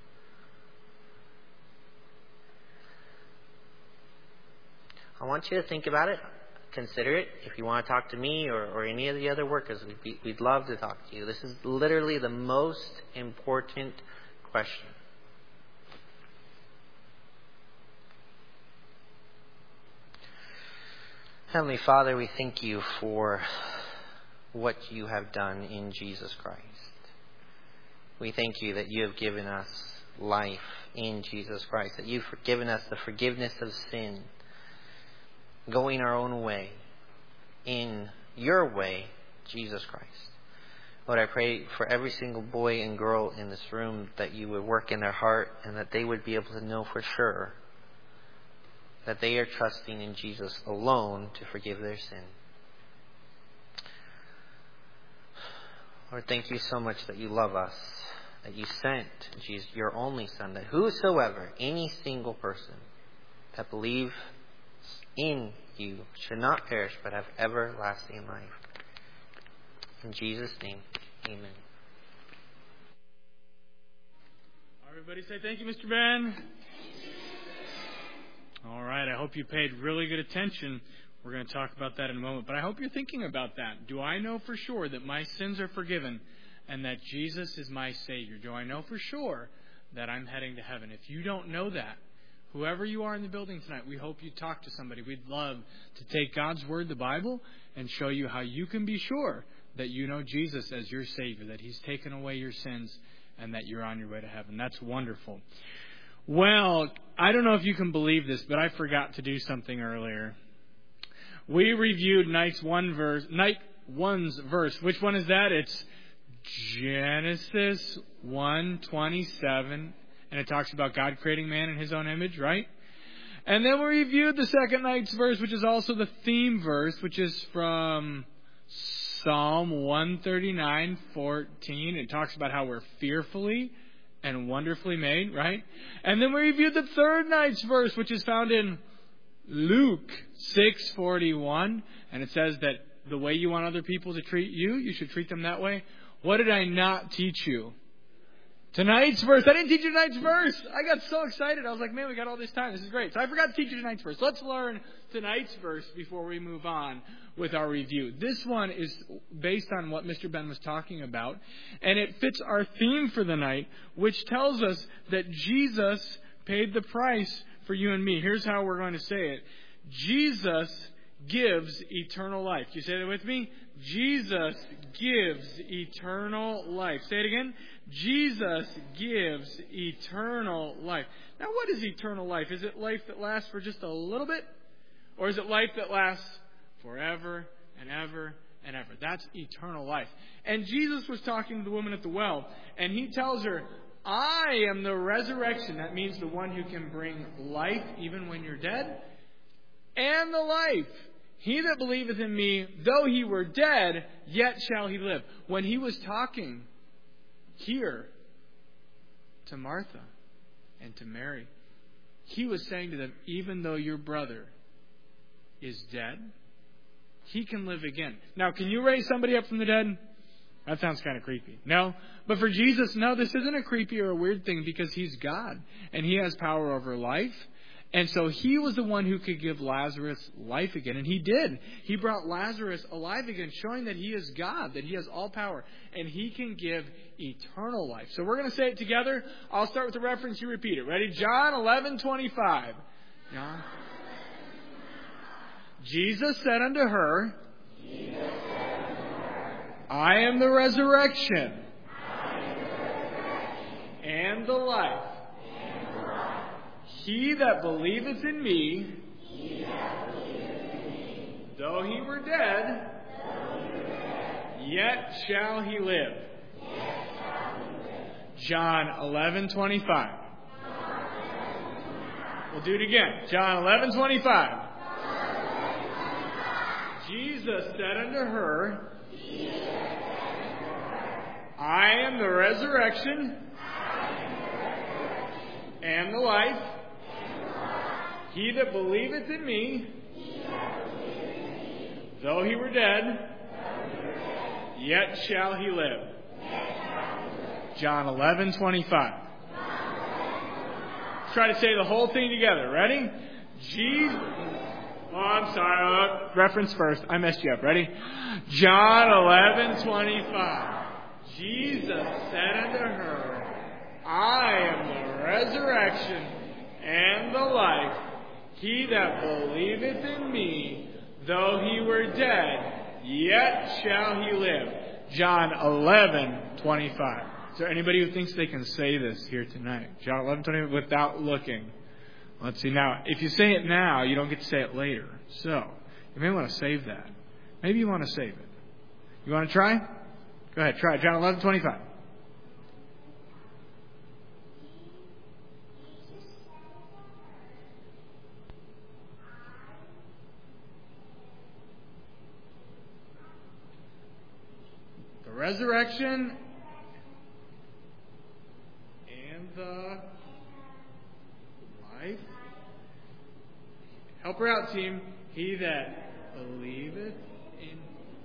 [SPEAKER 3] I want you to think about it. Consider it. If you want to talk to me or, or any of the other workers, we'd, be, we'd love to talk to you. This is literally the most important question. Heavenly Father, we thank you for what you have done in Jesus Christ. We thank you that you have given us life in Jesus Christ, that you've forgiven us the forgiveness of sin, going our own way, in your way, Jesus Christ. Lord, I pray for every single boy and girl in this room that you would work in their heart and that they would be able to know for sure that they are trusting in Jesus alone to forgive their sin. Lord, thank you so much that you love us, that you sent Jesus, your only Son, that whosoever, any single person that believes in you should not perish but have everlasting life. In Jesus' name, amen.
[SPEAKER 1] Everybody say thank you, Mister Ben. All right, I hope you paid really good attention. We're going to talk about that in a moment. But I hope you're thinking about that. Do I know for sure that my sins are forgiven and that Jesus is my Savior? Do I know for sure that I'm heading to heaven? If you don't know that, whoever you are in the building tonight, we hope you talk to somebody. We'd love to take God's Word, the Bible, and show you how you can be sure that you know Jesus as your Savior, that He's taken away your sins, and that you're on your way to heaven. That's wonderful. Well, I don't know if you can believe this, but I forgot to do something earlier. We reviewed night one verse, night one's verse. Which one is that? It's Genesis one twenty-seven, and it talks about God creating man in His own image, right? And then we reviewed the second night's verse, which is also the theme verse, which is from Psalm one thirty-nine fourteen. It talks about how we're fearfully and wonderfully made, right? And then we reviewed the third night's verse, which is found in Luke six forty-one. And it says that the way you want other people to treat you, you should treat them that way. What did I not teach you? Tonight's verse. I didn't teach you tonight's verse. I got so excited. I was like, man, we got all this time. This is great. So I forgot to teach you tonight's verse. Let's learn tonight's verse before we move on with our review. This one is based on what Mister Ben was talking about, and it fits our theme for the night, which tells us that Jesus paid the price for you and me. Here's how we're going to say it. Jesus gives eternal life. Can you say that with me? Jesus gives eternal life. Say it again. Jesus gives eternal life. Now, what is eternal life? Is it life that lasts for just a little bit? Or is it life that lasts forever and ever and ever? That's eternal life. And Jesus was talking to the woman at the well, and he tells her, I am the resurrection. That means the one who can bring life even when you're dead. And the life. He that believeth in me, though he were dead, yet shall he live. When he was talking here to Martha and to Mary, he was saying to them, even though your brother is dead, he can live again. Now, can you raise somebody up from the dead? That sounds kind of creepy. No? But for Jesus, no, this isn't a creepy or a weird thing because he's God and he has power over life. And so he was the one who could give Lazarus life again. And he did. He brought Lazarus alive again, showing that he is God, that he has all power. And he can give eternal life. So we're going to say it together. I'll start with the reference. You repeat it. Ready? John eleven twenty-five. John. Jesus said unto her, I am the resurrection and the life. He that believeth in me, though he were dead, yet shall he live. John eleven twenty-five. We'll do it again. John eleven twenty-five. Jesus said unto her, I am the resurrection and the life. He that believeth in me, though he were dead, yet shall he live. John eleven twenty-five. Let's try to say the whole thing together. Ready? Jesus. Oh, I'm sorry. Uh, reference first. I messed you up. Ready? John eleven twenty-five. Jesus said unto her, I am the resurrection and the life. He that believeth in me, though he were dead, yet shall he live. John eleven twenty-five. Is there anybody who thinks they can say this here tonight? John eleven twenty-five without looking. Let's see. Now, if you say it now, you don't get to say it later. So, you may want to save that. Maybe you want to save it. You want to try? Go ahead, try it. John eleven twenty-five. The resurrection and the life. Help her out, team. He that believeth in.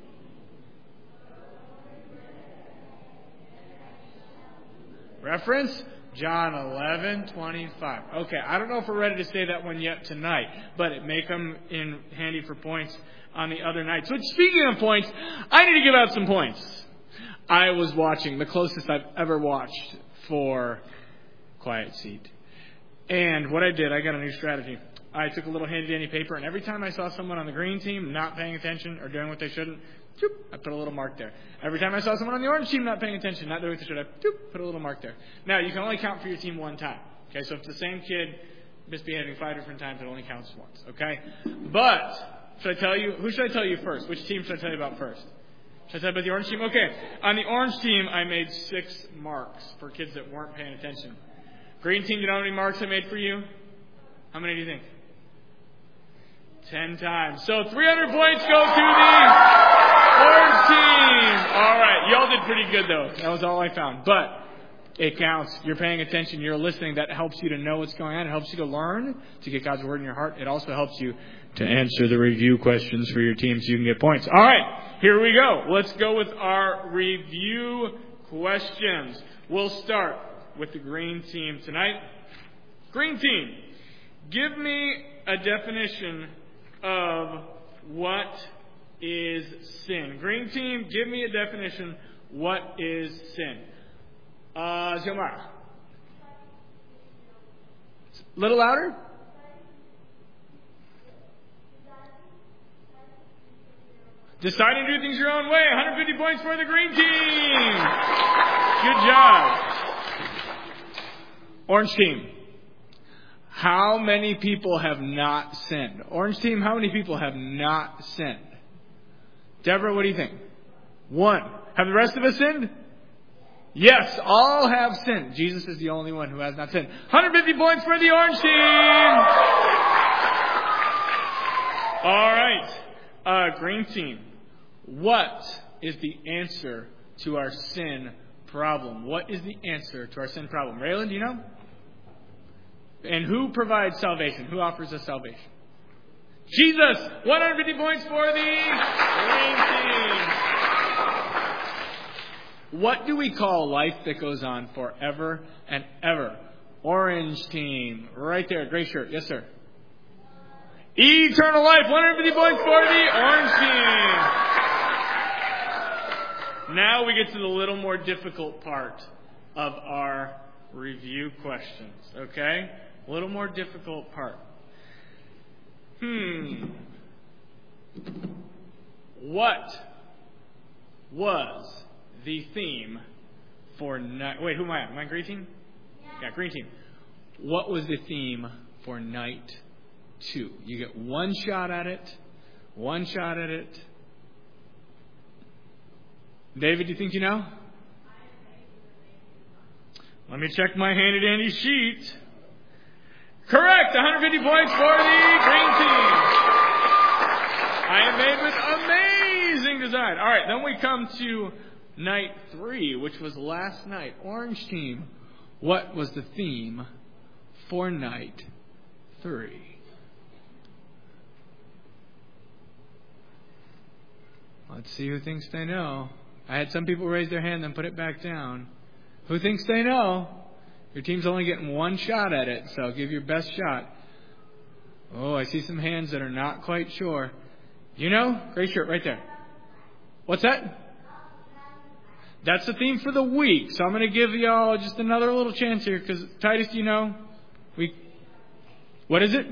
[SPEAKER 1] Reference? John eleven twenty-five. Okay, I don't know if we're ready to say that one yet tonight, but it may come in handy for points on the other night. So speaking of points, I need to give out some points. I was watching, the closest I've ever watched for Quiet Seat. And what I did, I got a new strategy. I took a little handy-dandy paper, and every time I saw someone on the green team not paying attention or doing what they shouldn't, doop, I put a little mark there. Every time I saw someone on the orange team not paying attention, not doing what they should, I doop, put a little mark there. Now, you can only count for your team one time. Okay, so if the same kid misbehaving five different times, it only counts once. Okay? But, should I tell you, who should I tell you first? Which team should I tell you about first? Should I tell you about the orange team? Okay, on the orange team, I made six marks for kids that weren't paying attention. Green team, do you know how many marks I made for you? How many do you think? Ten times. So three hundred points go to the orange team. All right. Y'all did pretty good, though. That was all I found. But it counts. You're paying attention. You're listening. That helps you to know what's going on. It helps you to learn, to get God's word in your heart. It also helps you to answer the review questions for your team so you can get points. All right. Here we go. Let's go with our review questions. We'll start with the green team tonight. Green team, give me a definition of what is sin. Green team, give me a definition. What is sin? Uh, Xiomara. A little louder? Deciding to do things your own way. one hundred fifty points for the green team. Good job. Orange team. How many people have not sinned? Orange team, how many people have not sinned? Deborah, what do you think? One. Have the rest of us sinned? Yes, all have sinned. Jesus is the only one who has not sinned. one hundred fifty points for the orange team. All right. Uh, green team. What is the answer to our sin problem? What is the answer to our sin problem? Raylan, do you know? And who provides salvation? Who offers us salvation? Jesus! one hundred fifty points for the green team. What do we call life that goes on forever and ever? Orange team. Right there. Gray shirt. Yes, sir. Eternal life. one hundred fifty points for the orange team. Now we get to the little more difficult part of our review questions. Okay? A little more difficult part. Hmm. What was the theme for night... Wait, who am I? Am I green team? Yeah. Yeah, green team. What was the theme for night two? You get one shot at it. One shot at it. David, do you think you know? Let me check my handy dandy sheet. Correct! one hundred fifty points for the green team. I am made with amazing design. All right, then we come to night three, which was last night. Orange team, what was the theme for night three? Let's see who thinks they know. I had some people raise their hand, then put it back down. Who thinks they know? Your team's only getting one shot at it, so give your best shot. Oh, I see some hands that are not quite sure. You know? Gray shirt right there. What's that? That's the theme for the week, so I'm going to give y'all just another little chance here, because Titus, do you know? We. What is it?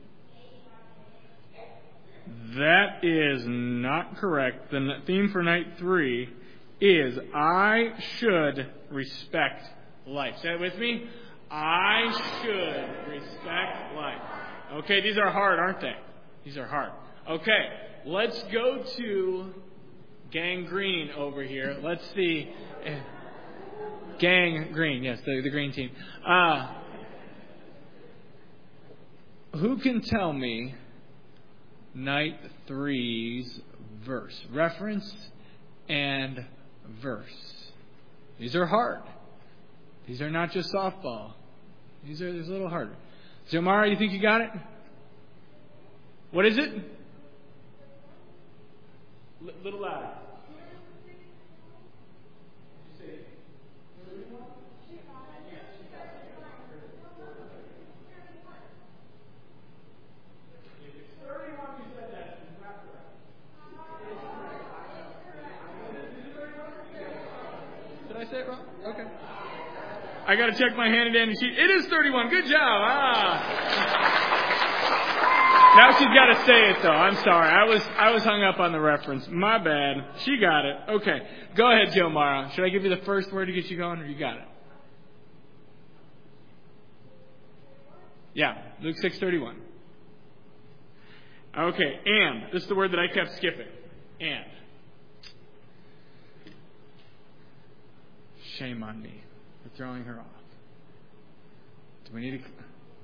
[SPEAKER 1] That is not correct. The theme for night three is I should respect life. Say it with me. I should respect life. Okay, these are hard, aren't they? These are hard. Okay, let's go to Gang Green over here. Let's see. Gang Green, yes, the, the green team. Uh, who can tell me night three's verse? Reference and verse. These are hard. These are not just softball. These are there's a little harder. Xiomara, you think you got it? What is it? L- little louder. Did I say it wrong? Okay. I got to check my handy dandy sheet. It is thirty-one. Good job. Ah. Now she's got to say it though. I'm sorry. I was I was hung up on the reference. My bad. She got it. Okay. Go ahead, Xiomara. Should I give you the first word to get you going, or you got it? Yeah. Luke six thirty-one. Okay. And. This is the word that I kept skipping. And. Shame on me for throwing her off. Do we need to...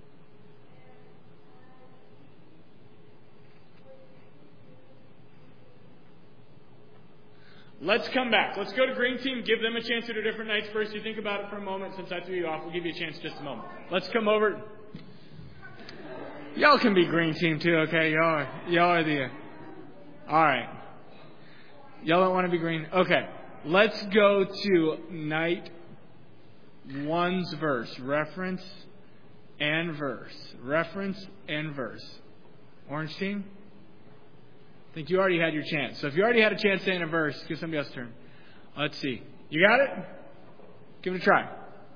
[SPEAKER 1] Let's come back. Let's go to green team. Give them a chance to do different nights first. You think about it for a moment. Since I threw you off, we'll give you a chance in just a moment. Let's come over. Y'all can be green team too, okay? Y'all are, y'all are the... All right. Y'all don't want to be green? Okay. Let's go to night one's verse. Reference and verse. Reference and verse. Orange team? I think you already had your chance. So if you already had a chance saying a verse, give somebody else a turn. Let's see. You got it? Give it a try.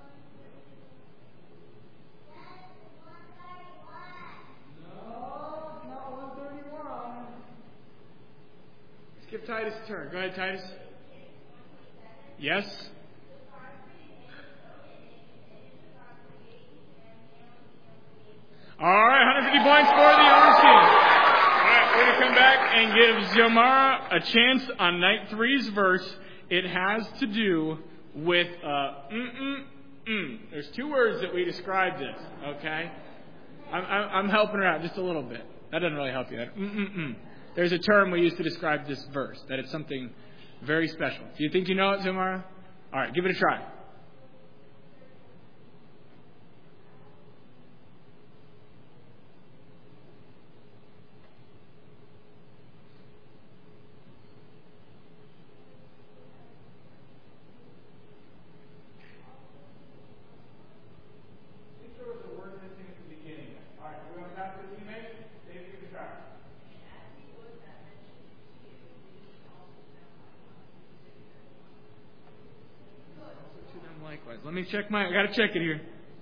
[SPEAKER 1] No, not one thirty-one. Let's give Titus a turn. Go ahead, Titus. Yes? All right, one hundred fifty points for the orange team. All right, we're going to come back and give Xiomara a chance on night three's verse. It has to do with uh, mm-mm-mm. There's two words that we describe this, okay? I'm, I'm, I'm helping her out just a little bit. That doesn't really help you. Mm-mm-mm. There's a term we use to describe this verse, that it's something very special. Do you think you know it, Xiomara? All right, give it a try. Let me check my, I gotta check it here.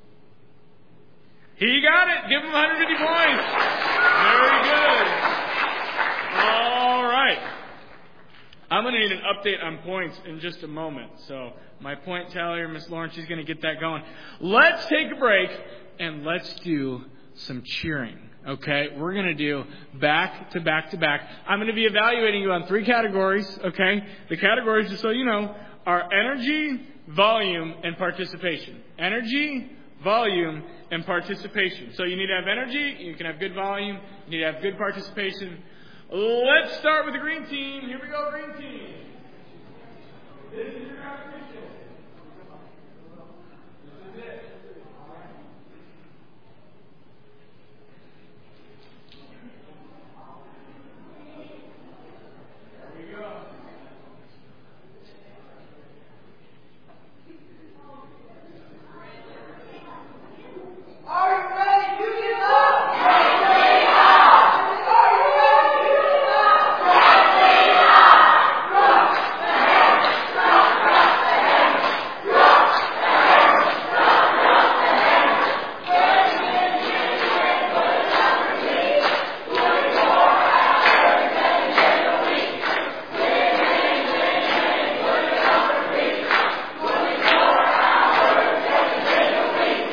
[SPEAKER 1] He got it! Give him one hundred fifty points! Very good. All right. I'm gonna need an update on points in just a moment. So my point tallier, Miss Lawrence, she's gonna get that going. Let's take a break and let's do some cheering. Okay? We're gonna do back to back to back. I'm gonna be evaluating you on three categories. Okay? The categories, just so you know, are energy, volume, and participation. Energy, volume, and participation. So you need to have energy, you can have good volume, you need to have good participation. Let's start with the green team. Here we go, green team. This is your competition. This is it. There we go. Are you ready to give up? Yes, we are. Are you ready to give up? Yes, we are. Rock the hand, rock, rock the hand, rock the hand, rock, rock the hand. Put it in, put it out for me. Put it more hours than ten a week. Win, win, win, win, put it out for me. Put it more hours than ten a week.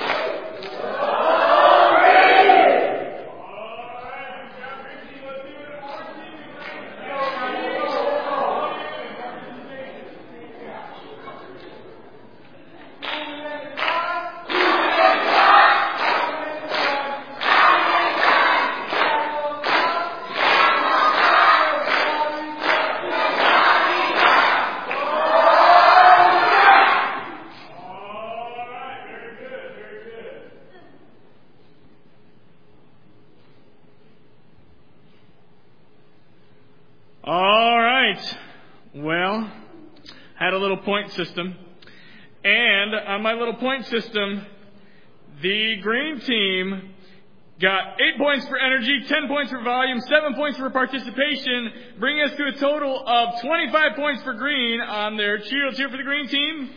[SPEAKER 1] All right. Well, I had a little point system. And on my little point system, the green team got eight points for energy, ten points for volume, seven points for participation, bringing us to a total of twenty-five points for green on their cheer. Let's cheer for the green team.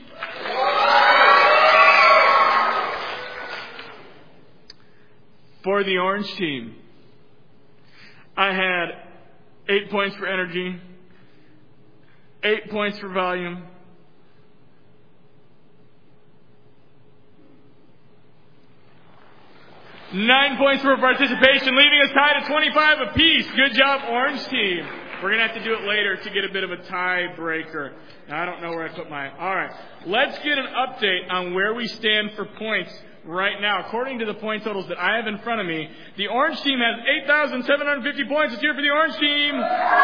[SPEAKER 1] For the orange team, I had eight points for energy, eight points for volume, nine points for participation, leaving us tied at twenty-five apiece. Good job, orange team. We're going to have to do it later to get a bit of a tiebreaker. I don't know where I put mine. All right, let's get an update on where we stand for points right now. According to the point totals that I have in front of me, the orange team has eight thousand seven hundred fifty points. Let's hear for the orange team.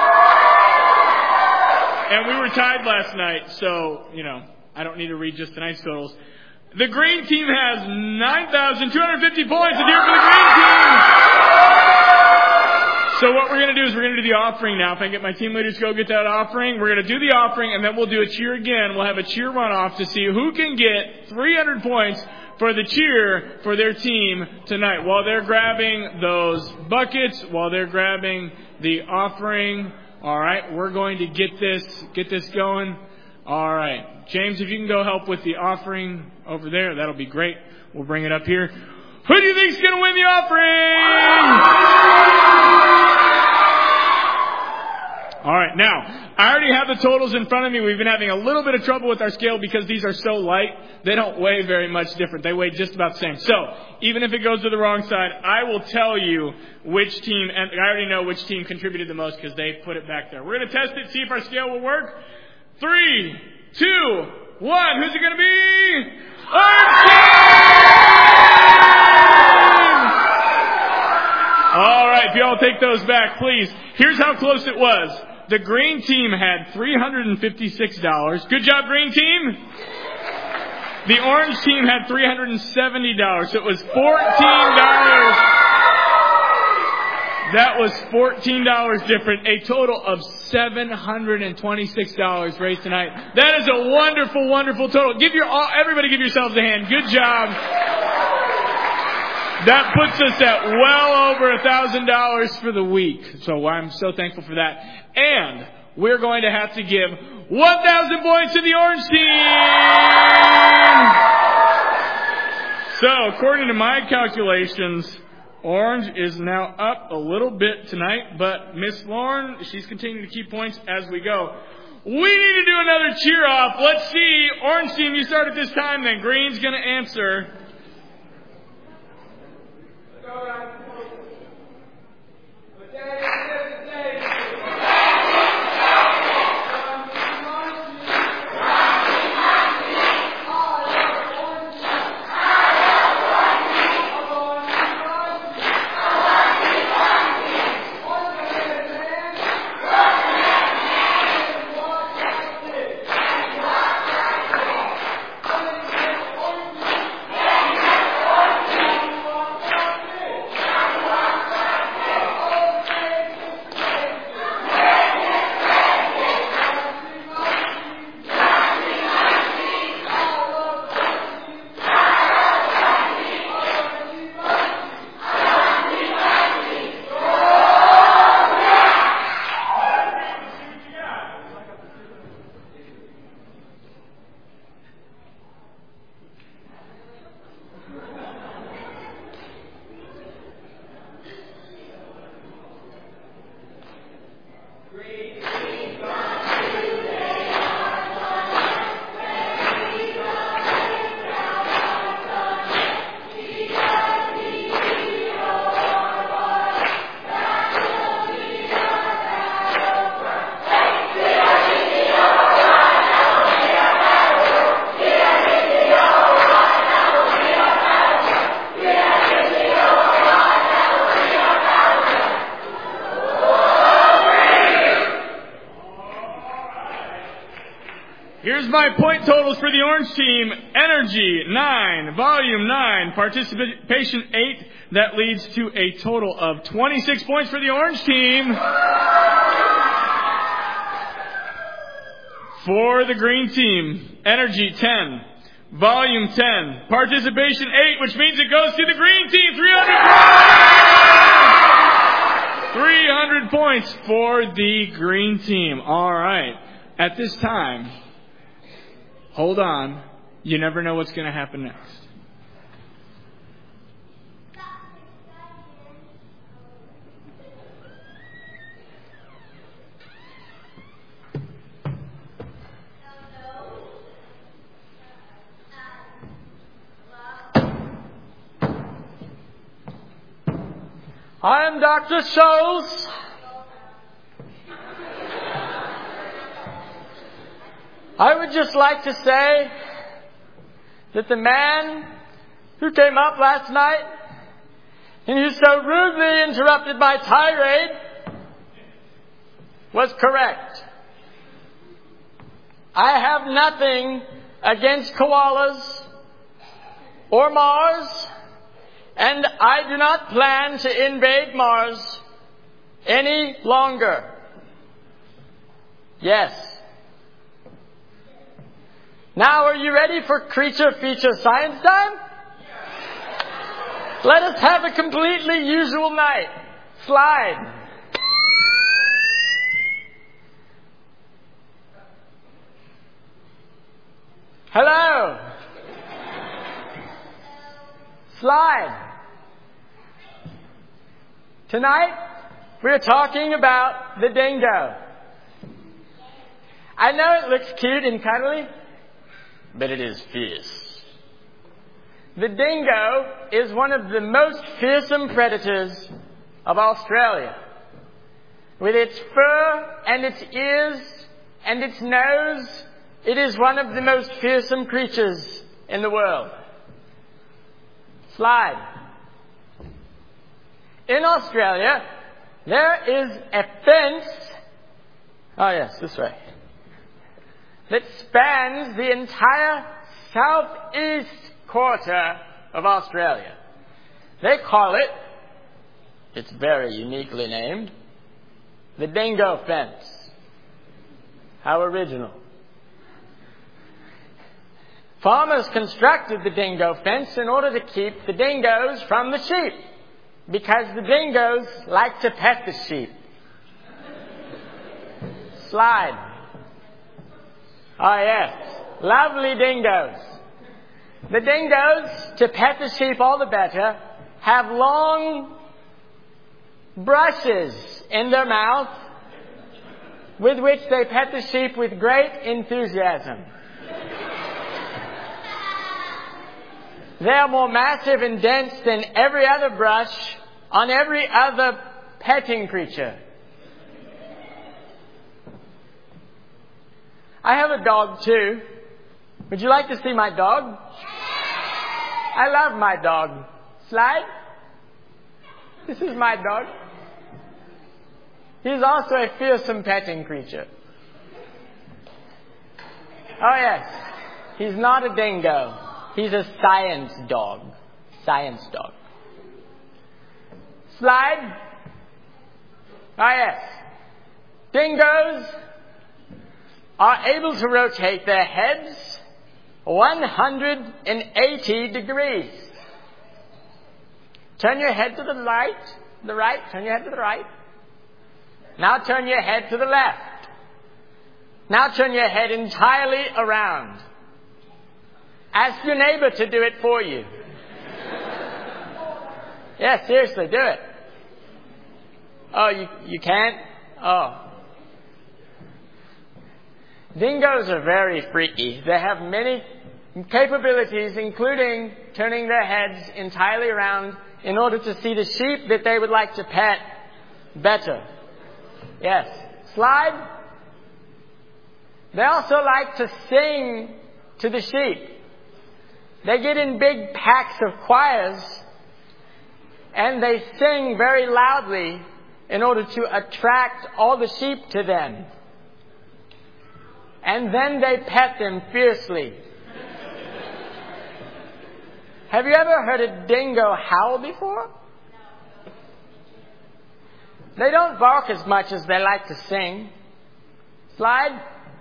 [SPEAKER 1] And we were tied last night, so, you know, I don't need to read just tonight's totals. The green team has nine thousand two hundred fifty points. Let's hear for the green team. So what we're going to do is we're going to do the offering now. If I can get my team leaders to go get that offering. We're going to do the offering, and then we'll do a cheer again. We'll have a cheer runoff to see who can get three hundred points for the cheer for their team tonight. While they're grabbing those buckets, while they're grabbing the offering. All right, we're going to get this, get this going. All right. James, if you can go help with the offering over there, that'll be great. We'll bring it up here. Who do you think's going to win the offering? All right, now, I already have the totals in front of me. We've been having a little bit of trouble with our scale because these are so light. They don't weigh very much different. They weigh just about the same. So, even if it goes to the wrong side, I will tell you which team, and I already know which team contributed the most because they put it back there. We're going to test it, see if our scale will work. Three, two, one. Who's it going to be? Orange team! All right, if you all take those back, please. Here's how close it was. The green team had three hundred fifty-six dollars. Good job, green team. The orange team had three hundred seventy dollars. So it was fourteen dollars. That was fourteen dollars different. A total of seven hundred twenty-six dollars raised tonight. That is a wonderful, wonderful total. Give your everybody give yourselves a hand. Good job. That puts us at well over one thousand dollars for the week. So I'm so thankful for that. And we're going to have to give one thousand points to the orange team. So according to my calculations, orange is now up a little bit tonight. But Miss Lauren, she's continuing to keep points as we go. We need to do another cheer off. Let's see. Orange team, you start at this time. Then green's going to answer. Here's my point totals for the orange team. Energy, nine. Volume, nine. Participation, eight. That leads to a total of twenty-six points for the orange team. For the green team, energy, ten. Volume, ten. Participation, eight, which means it goes to the green team. three hundred points! three hundred points for the green team. All right. At this time, hold on. You never know what's going to happen next.
[SPEAKER 4] I am Doctor Scholes. I would just like to say that the man who came up last night and who so rudely interrupted my tirade was correct. I have nothing against koalas or Mars, and I do not plan to invade Mars any longer. Yes. Now, are you ready for Creature Feature Science time? Let us have a completely usual night. Slide. Hello. Slide. Tonight, we're talking about the dingo. I know it looks cute and cuddly, but it is fierce. The dingo is one of the most fearsome predators of Australia. With its fur and its ears and its nose, it is one of the most fearsome creatures in the world. Slide. In Australia, there is a fence, oh yes, this way, that spans the entire southeast quarter of Australia. They call it, it's very uniquely named, the dingo fence. How original. Farmers constructed the dingo fence in order to keep the dingoes from the sheep, because the dingoes like to pet the sheep. Slide. Oh yes, lovely dingoes. The dingoes, to pet the sheep all the better, have long brushes in their mouth with which they pet the sheep with great enthusiasm. They are more massive and dense than every other brush on every other petting creature. I have a dog too. Would you like to see my dog? I love my dog. Slide. This is my dog. He's also a fearsome petting creature. Oh yes, he's not a dingo. He's a science dog. Science dog. Slide. Ah yes. Dingoes are able to rotate their heads one hundred eighty degrees. Turn your head to the right, the right, turn your head to the right. Now turn your head to the left. Now turn your head entirely around. Ask your neighbor to do it for you. Yeah, seriously, do it. Oh, you, you can't? Oh. Dingoes are very freaky. They have many capabilities, including turning their heads entirely around in order to see the sheep that they would like to pet better. Yes. Slide. They also like to sing to the sheep. They get in big packs of choirs and they sing very loudly in order to attract all the sheep to them. And then they pet them fiercely. Have you ever heard a dingo howl before? They don't bark as much as they like to sing. Slide.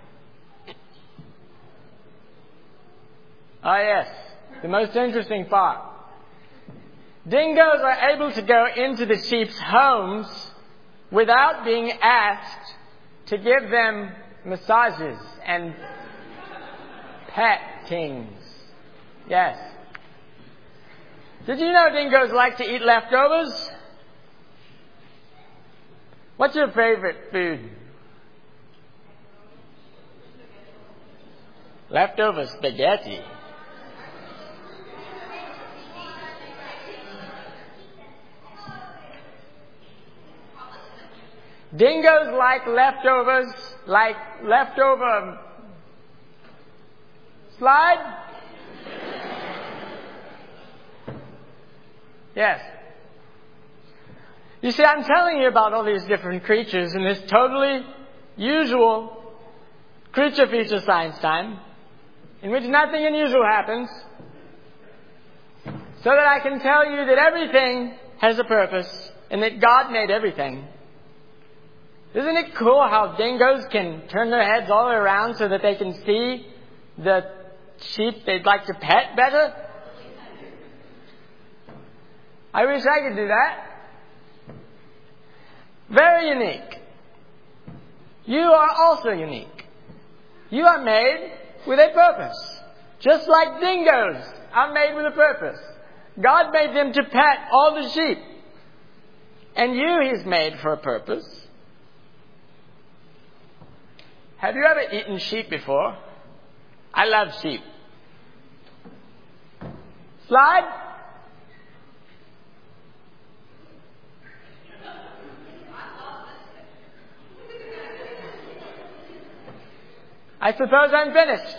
[SPEAKER 4] Oh yes, the most interesting part. Dingoes are able to go into the sheep's homes without being asked to give them massages and pettings. Yes. Did you know dingoes like to eat leftovers? What's your favorite food? Leftover spaghetti. Dingoes like leftovers, like leftover... Slide? Yes. You see, I'm telling you about all these different creatures in this totally usual creature feature science time, in which nothing unusual happens, so that I can tell you that everything has a purpose and that God made everything. Isn't it cool how dingoes can turn their heads all the way around so that they can see the sheep they'd like to pet better? I wish I could do that. Very unique. You are also unique. You are made with a purpose. Just like dingoes are made with a purpose. God made them to pet all the sheep. And you He's made for a purpose. Have you ever eaten sheep before? I love sheep. Slide. I suppose I'm finished.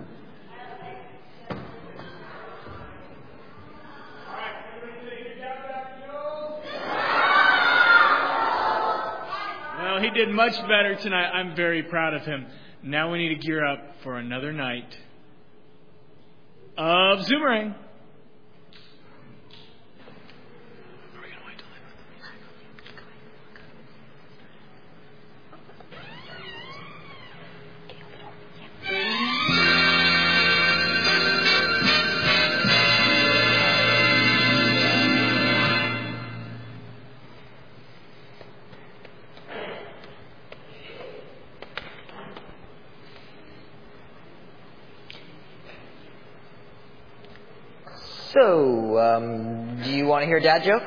[SPEAKER 1] Well, he did much better tonight. I'm very proud of him. Now we need to gear up for another night of Zoomerang.
[SPEAKER 5] So, um, do you want to hear a dad joke?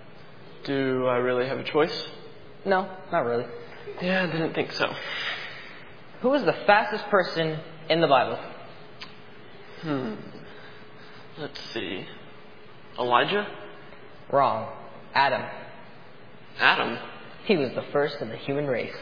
[SPEAKER 6] Do I really have a choice?
[SPEAKER 5] No, not really.
[SPEAKER 6] Yeah, I didn't think so.
[SPEAKER 5] Who was the fastest person in the Bible?
[SPEAKER 6] Hmm. Let's see. Elijah?
[SPEAKER 5] Wrong. Adam.
[SPEAKER 6] Adam?
[SPEAKER 5] He was the first of the human race.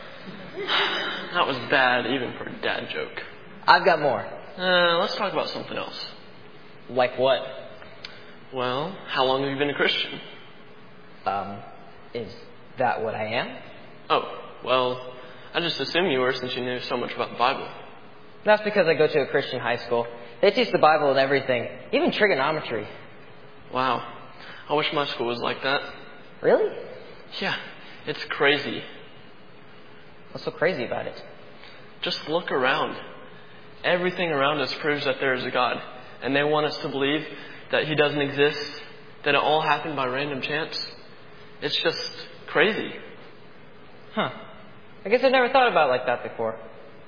[SPEAKER 6] That was bad, even for a dad joke.
[SPEAKER 5] I've got more.
[SPEAKER 6] Uh, let's talk about something else.
[SPEAKER 5] Like what?
[SPEAKER 6] Well, how long have you been a Christian?
[SPEAKER 5] Um, is that what I am?
[SPEAKER 6] Oh, well, I just assumed you were since you knew so much about the Bible.
[SPEAKER 5] That's because I go to a Christian high school. They teach the Bible and everything, even trigonometry.
[SPEAKER 6] Wow. I wish my school was like that.
[SPEAKER 5] Really?
[SPEAKER 6] Yeah, it's crazy.
[SPEAKER 5] What's so crazy about it?
[SPEAKER 6] Just look around. Everything around us proves that there is a God. And they want us to believe that He doesn't exist, that it all happened by random chance. It's just crazy.
[SPEAKER 5] Huh. I guess I've never thought about it like that before.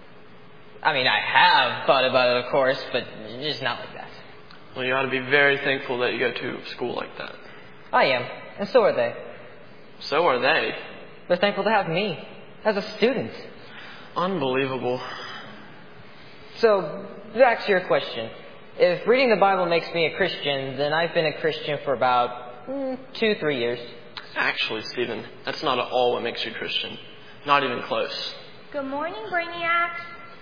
[SPEAKER 5] I mean, I have thought about it, of course, but just not like that.
[SPEAKER 6] Well, you ought to be very thankful that you go to a school like that.
[SPEAKER 5] I am, and so are they.
[SPEAKER 6] So are they.
[SPEAKER 5] They're thankful to have me as a student.
[SPEAKER 6] Unbelievable.
[SPEAKER 5] So, back to your question. If reading the Bible makes me a Christian, then I've been a Christian for about mm, two, three years.
[SPEAKER 6] Actually, Stephen, that's not at all what makes you Christian. Not even close.
[SPEAKER 7] Good morning, Brainiacs.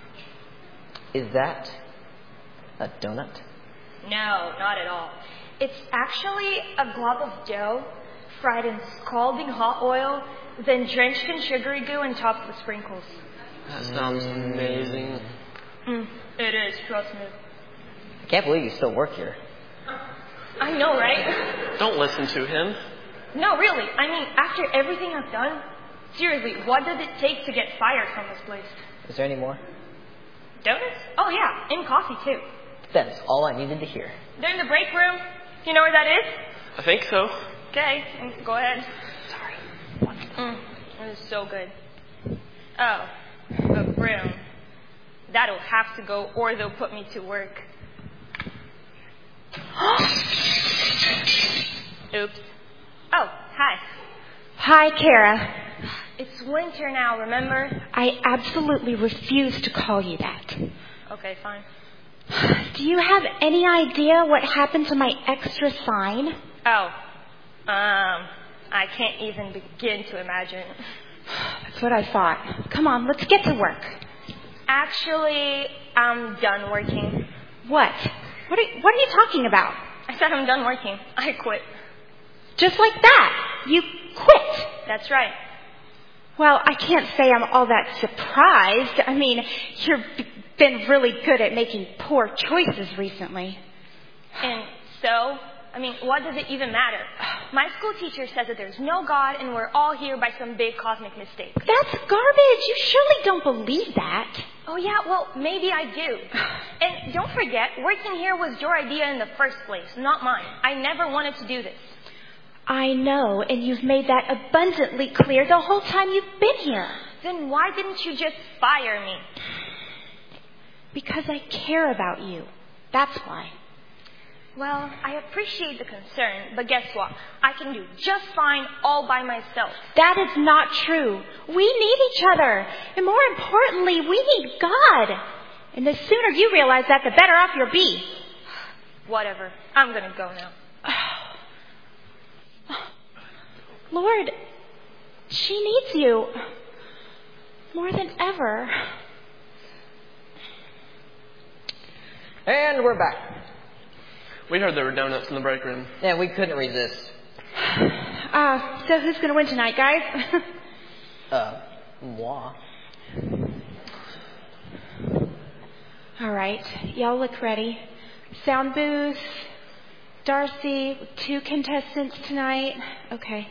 [SPEAKER 5] Is that a donut?
[SPEAKER 7] No, not at all. It's actually a glob of dough fried in scalding hot oil, then drenched in sugary goo and topped with sprinkles.
[SPEAKER 6] That sounds amazing.
[SPEAKER 7] Mm, it is, trust me.
[SPEAKER 5] I can't believe you still work here.
[SPEAKER 7] I know, right?
[SPEAKER 6] Don't listen to him.
[SPEAKER 7] No, really. I mean, after everything I've done, seriously, what does it take to get fired from this place?
[SPEAKER 5] Is there any more?
[SPEAKER 7] Donuts? Oh, yeah, and coffee, too.
[SPEAKER 5] That's all I needed to hear.
[SPEAKER 7] They're in the break room. You know where that is?
[SPEAKER 6] I think so.
[SPEAKER 7] Okay, go ahead. Sorry. Mm, it is so good. Oh, a broom. That'll have to go, or they'll put me to work. Oops. Oh, hi.
[SPEAKER 8] Hi, Kara.
[SPEAKER 7] It's winter now, remember?
[SPEAKER 8] I absolutely refuse to call you that.
[SPEAKER 7] Okay, fine.
[SPEAKER 8] Do you have any idea what happened to my extra sign?
[SPEAKER 7] Oh, um, I can't even begin to imagine.
[SPEAKER 8] That's what I thought. Come on, let's get to work.
[SPEAKER 7] Actually, I'm done working.
[SPEAKER 8] What? What are, what are you talking about?
[SPEAKER 7] I said I'm done working. I quit.
[SPEAKER 8] Just like that? You quit?
[SPEAKER 7] That's right.
[SPEAKER 8] Well, I can't say I'm all that surprised. I mean, you've been really good at making poor choices recently.
[SPEAKER 7] And so, I mean, what does it even matter? My school teacher says that there's no God and we're all here by some big cosmic mistake.
[SPEAKER 8] That's garbage. You surely don't believe that.
[SPEAKER 7] Oh, yeah, well, maybe I do. And don't forget, working here was your idea in the first place, not mine. I never wanted to do this.
[SPEAKER 8] I know, and you've made that abundantly clear the whole time you've been here.
[SPEAKER 7] Then why didn't you just fire me?
[SPEAKER 8] Because I care about you. That's why.
[SPEAKER 7] Well, I appreciate the concern, but guess what? I can do just fine all by myself.
[SPEAKER 8] That is not true. We need each other. And more importantly, we need God. And the sooner you realize that, the better off you'll be.
[SPEAKER 7] Whatever. I'm going to go now.
[SPEAKER 8] Lord, she needs you more than ever.
[SPEAKER 5] And we're back.
[SPEAKER 6] We heard there were donuts in the break room.
[SPEAKER 5] Yeah, we couldn't resist.
[SPEAKER 8] Uh, so who's going to win tonight, guys?
[SPEAKER 5] Uh, moi.
[SPEAKER 8] All right. Y'all look ready. Sound booth. Darcy, two contestants tonight. Okay.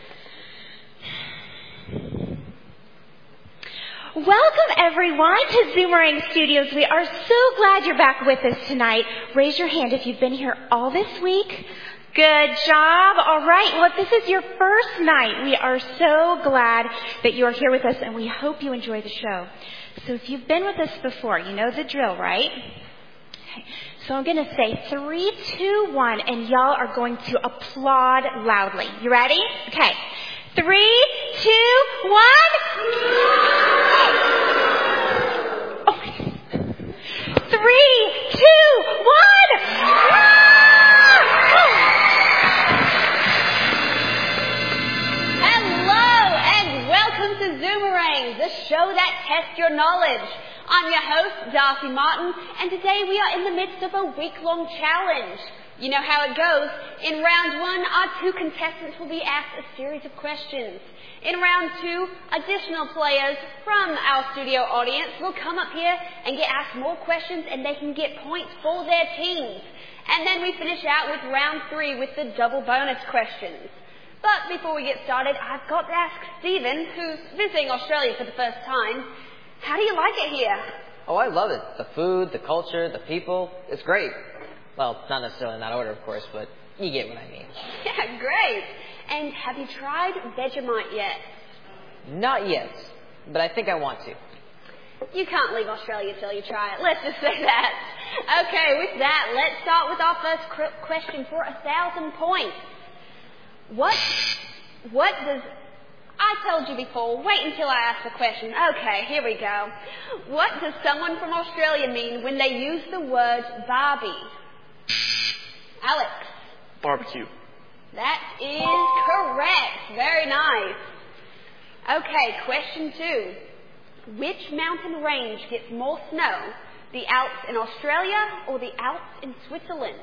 [SPEAKER 8] Welcome, everyone, to Zoomerang Studios. We are so glad you're back with us tonight. Raise your hand if you've been here all this week. Good job. All right. Well, if this is your first night, we are so glad that you are here with us, and we hope you enjoy the show. So if you've been with us before, you know the drill, right? Okay. So I'm going to say three, two, one, and y'all are going to applaud loudly. You ready? Okay. Three, two, one. Oh. Three, two, one.
[SPEAKER 9] Hello and welcome to Zoomerang, the show that tests your knowledge. I'm your host, Darcy Martin, and today we are in the midst of a week-long challenge. You know how it goes. In round one, our two contestants will be asked a series of questions. In round two, additional players from our studio audience will come up here and get asked more questions, and they can get points for their teams. And then we finish out with round three with the double bonus questions. But before we get started, I've got to ask Stephen, who's visiting Australia for the first time, how do you like it here?
[SPEAKER 5] Oh, I love it. The food, the culture, the people. It's great. Well, not necessarily in that order, of course, but you get what I mean.
[SPEAKER 9] Yeah, great. And have you tried Vegemite yet?
[SPEAKER 5] Not yet, but I think I want to.
[SPEAKER 9] You can't leave Australia till you try it. Let's just say that. Okay, with that, let's start with our first cr- question for a thousand points. What, what does... I told you before, wait until I ask the question. Okay, here we go. What does someone from Australia mean when they use the word Barbie? Alex.
[SPEAKER 6] Barbecue.
[SPEAKER 9] That is correct. Very nice. Okay, question two. Which mountain range gets more snow? The Alps in Australia or the Alps in Switzerland?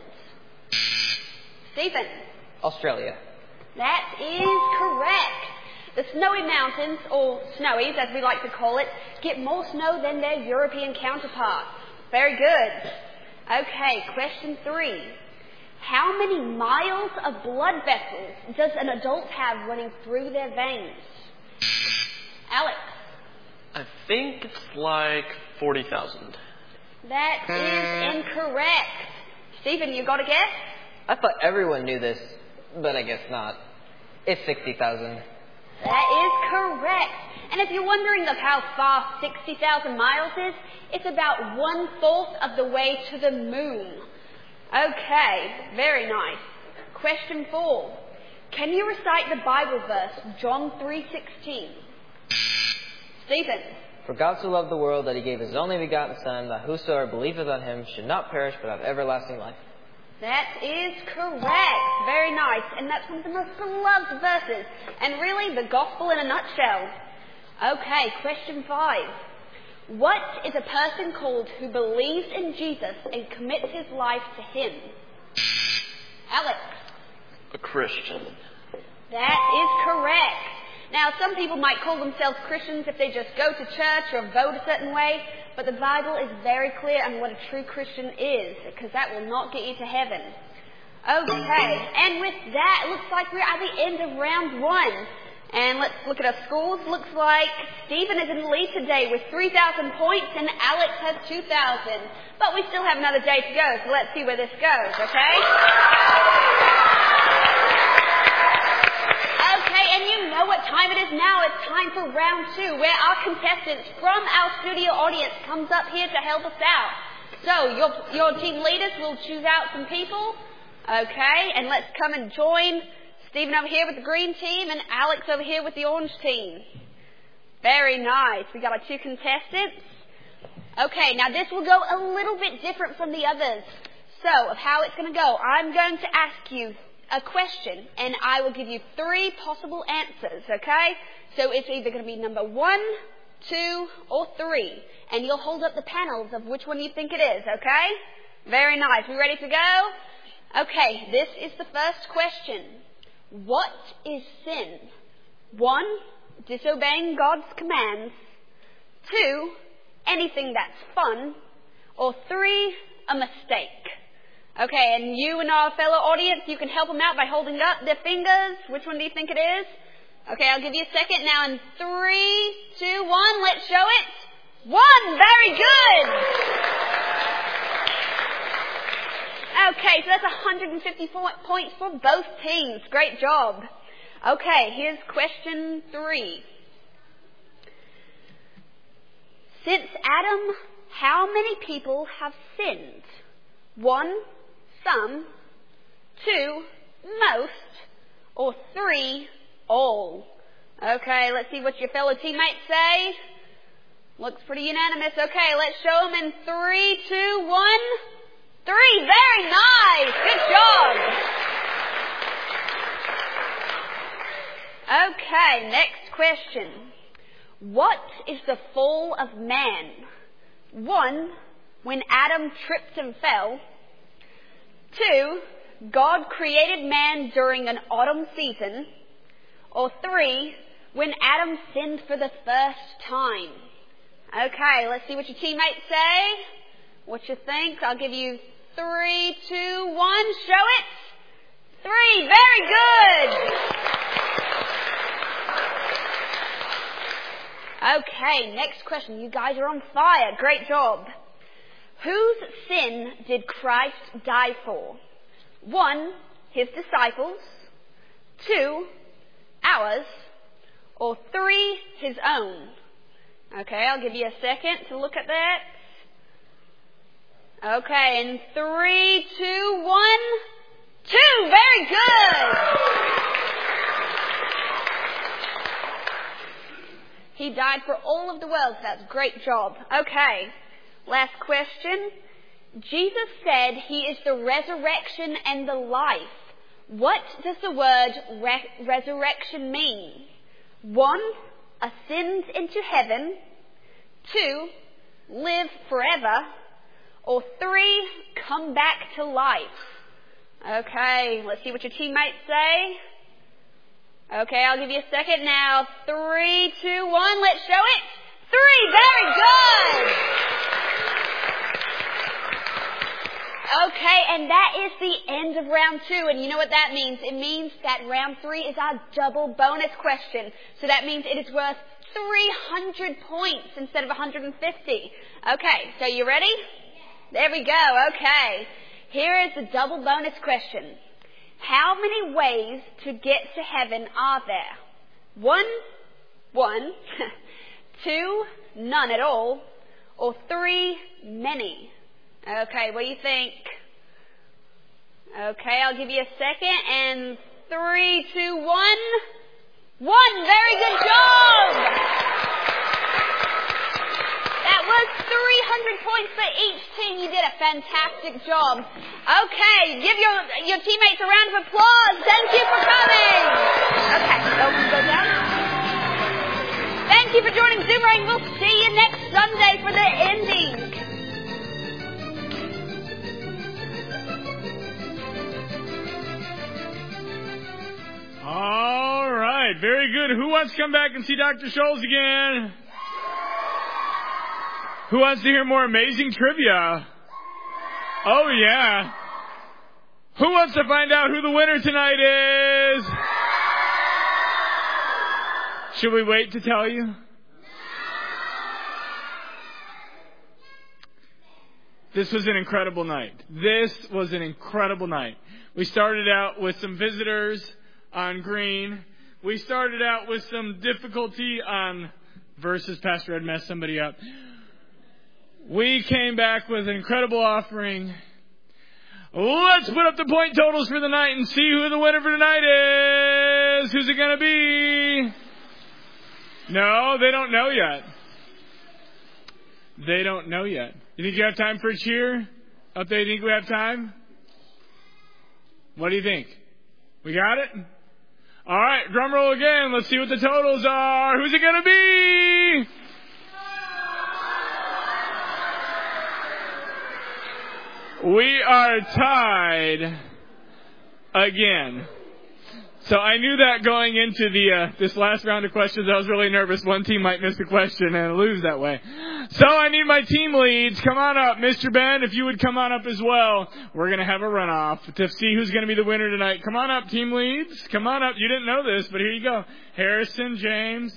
[SPEAKER 9] Stephen.
[SPEAKER 5] Australia.
[SPEAKER 9] That is correct. The snowy mountains, or snowies as we like to call it, get more snow than their European counterparts. Very good. Okay, question three. How many miles of blood vessels does an adult have running through their veins? Alex.
[SPEAKER 6] I think it's like forty thousand.
[SPEAKER 9] That is incorrect. Stephen, you got a guess?
[SPEAKER 5] I thought everyone knew this, but I guess not. It's sixty thousand.
[SPEAKER 9] That is correct. And if you're wondering of how far sixty thousand miles is, it's about one-fourth of the way to the moon. Okay, very nice. Question four. Can you recite the Bible verse, John three sixteen? Stephen.
[SPEAKER 5] For God so loved the world that he gave his only begotten Son, that whosoever believeth on him should not perish but have everlasting life.
[SPEAKER 9] That is correct. Very nice. And that's one of the most beloved verses. And really, the gospel in a nutshell. Okay, question five. What is a person called who believes in Jesus and commits his life to him? Alex.
[SPEAKER 6] A Christian.
[SPEAKER 9] That is correct. Now, some people might call themselves Christians if they just go to church or vote a certain way, but the Bible is very clear on what a true Christian is, because that will not get you to heaven. Okay, and with that, it looks like we're at the end of round one. And let's look at our scores. Looks like Stephen is in the lead today with three thousand points and Alex has two thousand. But we still have another day to go, so let's see where this goes, okay? Okay, and you know what time it is now. It's time for round two, where our contestants from our studio audience comes up here to help us out. So, your, your team leaders will choose out some people, okay? And let's come and join Stephen over here with the green team and Alex over here with the orange team. Very nice. We got our two contestants. Okay, now this will go a little bit different from the others. So, of how it's going to go, I'm going to ask you a question and I will give you three possible answers, okay? So it's either going to be number one, two, or three. And you'll hold up the panels of which one you think it is, okay? Very nice. We ready to go? Okay, this is the first question. What is sin? One, disobeying God's commands. Two, anything that's fun. Or three, a mistake. Okay, and you and our fellow audience, you can help them out by holding up their fingers. Which one do you think it is? Okay, I'll give you a second now. In three, two, one, let's show it. One, very good. Okay, so that's one hundred fifty-four points for both teams. Great job. Okay, here's question three. Since Adam, how many people have sinned? One, some. Two, most. Or three, all. Okay, let's see what your fellow teammates say. Looks pretty unanimous. Okay, let's show them in three, two, one. Three, very nice. Good job. Okay, next question. What is the fall of man? One, when Adam tripped and fell. Two, God created man during an autumn season. Or three, when Adam sinned for the first time. Okay, let's see what your teammates say. What you think? I'll give you three, two, one. Show it. Three. Very good. Okay, next question. You guys are on fire. Great job. Whose sin did Christ die for? One, his disciples. Two, ours. Or three, his own. Okay, I'll give you a second to look at that. Okay, in three, two, one, two. Very good. He died for all of the world, so that's a great job. Okay, last question. Jesus said he is the resurrection and the life. What does the word re- resurrection mean? One, ascend into heaven. Two, live forever. Or three, come back to life. Okay, let's see what your teammates say. Okay, I'll give you a second now. Three, two, one, let's show it. Three, very good. Okay, and that is the end of round two. And you know what that means? It means that round three is our double bonus question. So that means it is worth three hundred points instead of one hundred fifty. Okay, so you ready? There we go. Okay. Here is the double bonus question. How many ways to get to heaven are there? One, one. Two, none at all. Or three, many. Okay, what do you think? Okay, I'll give you a second. And three, two, one. One. Very good job. That was three hundred points for each team. You did a fantastic job. Okay, give your your teammates a round of applause. Thank you for coming. Okay, so go down. Thank you for joining Zoomerang. We'll see you next Sunday for the ending.
[SPEAKER 1] All right, very good. Who wants to come back and see Doctor Scholes again? Who wants to hear more amazing trivia? Oh, yeah. Who wants to find out who the winner tonight is? Should we wait to tell you? This was an incredible night. This was an incredible night. We started out with some visitors on green. We started out with some difficulty on verses. Pastor Ed messed somebody up. We came back with an incredible offering. Let's put up the point totals for the night and see who the winner for tonight is. Who's it going to be? No, they don't know yet. They don't know yet. You think you have time for a cheer? Up there, you think we have time? What do you think? We got it? All right, drum roll again. Let's see what the totals are. Who's it going to be? We are tied again. So I knew that going into the uh, this last round of questions. I was really nervous. One team might miss the question and lose that way. So I need my team leads. Come on up, Mister Ben, if you would come on up as well. We're going to have a runoff to see who's going to be the winner tonight. Come on up, team leads. Come on up. You didn't know this, but here you go. Harrison, James,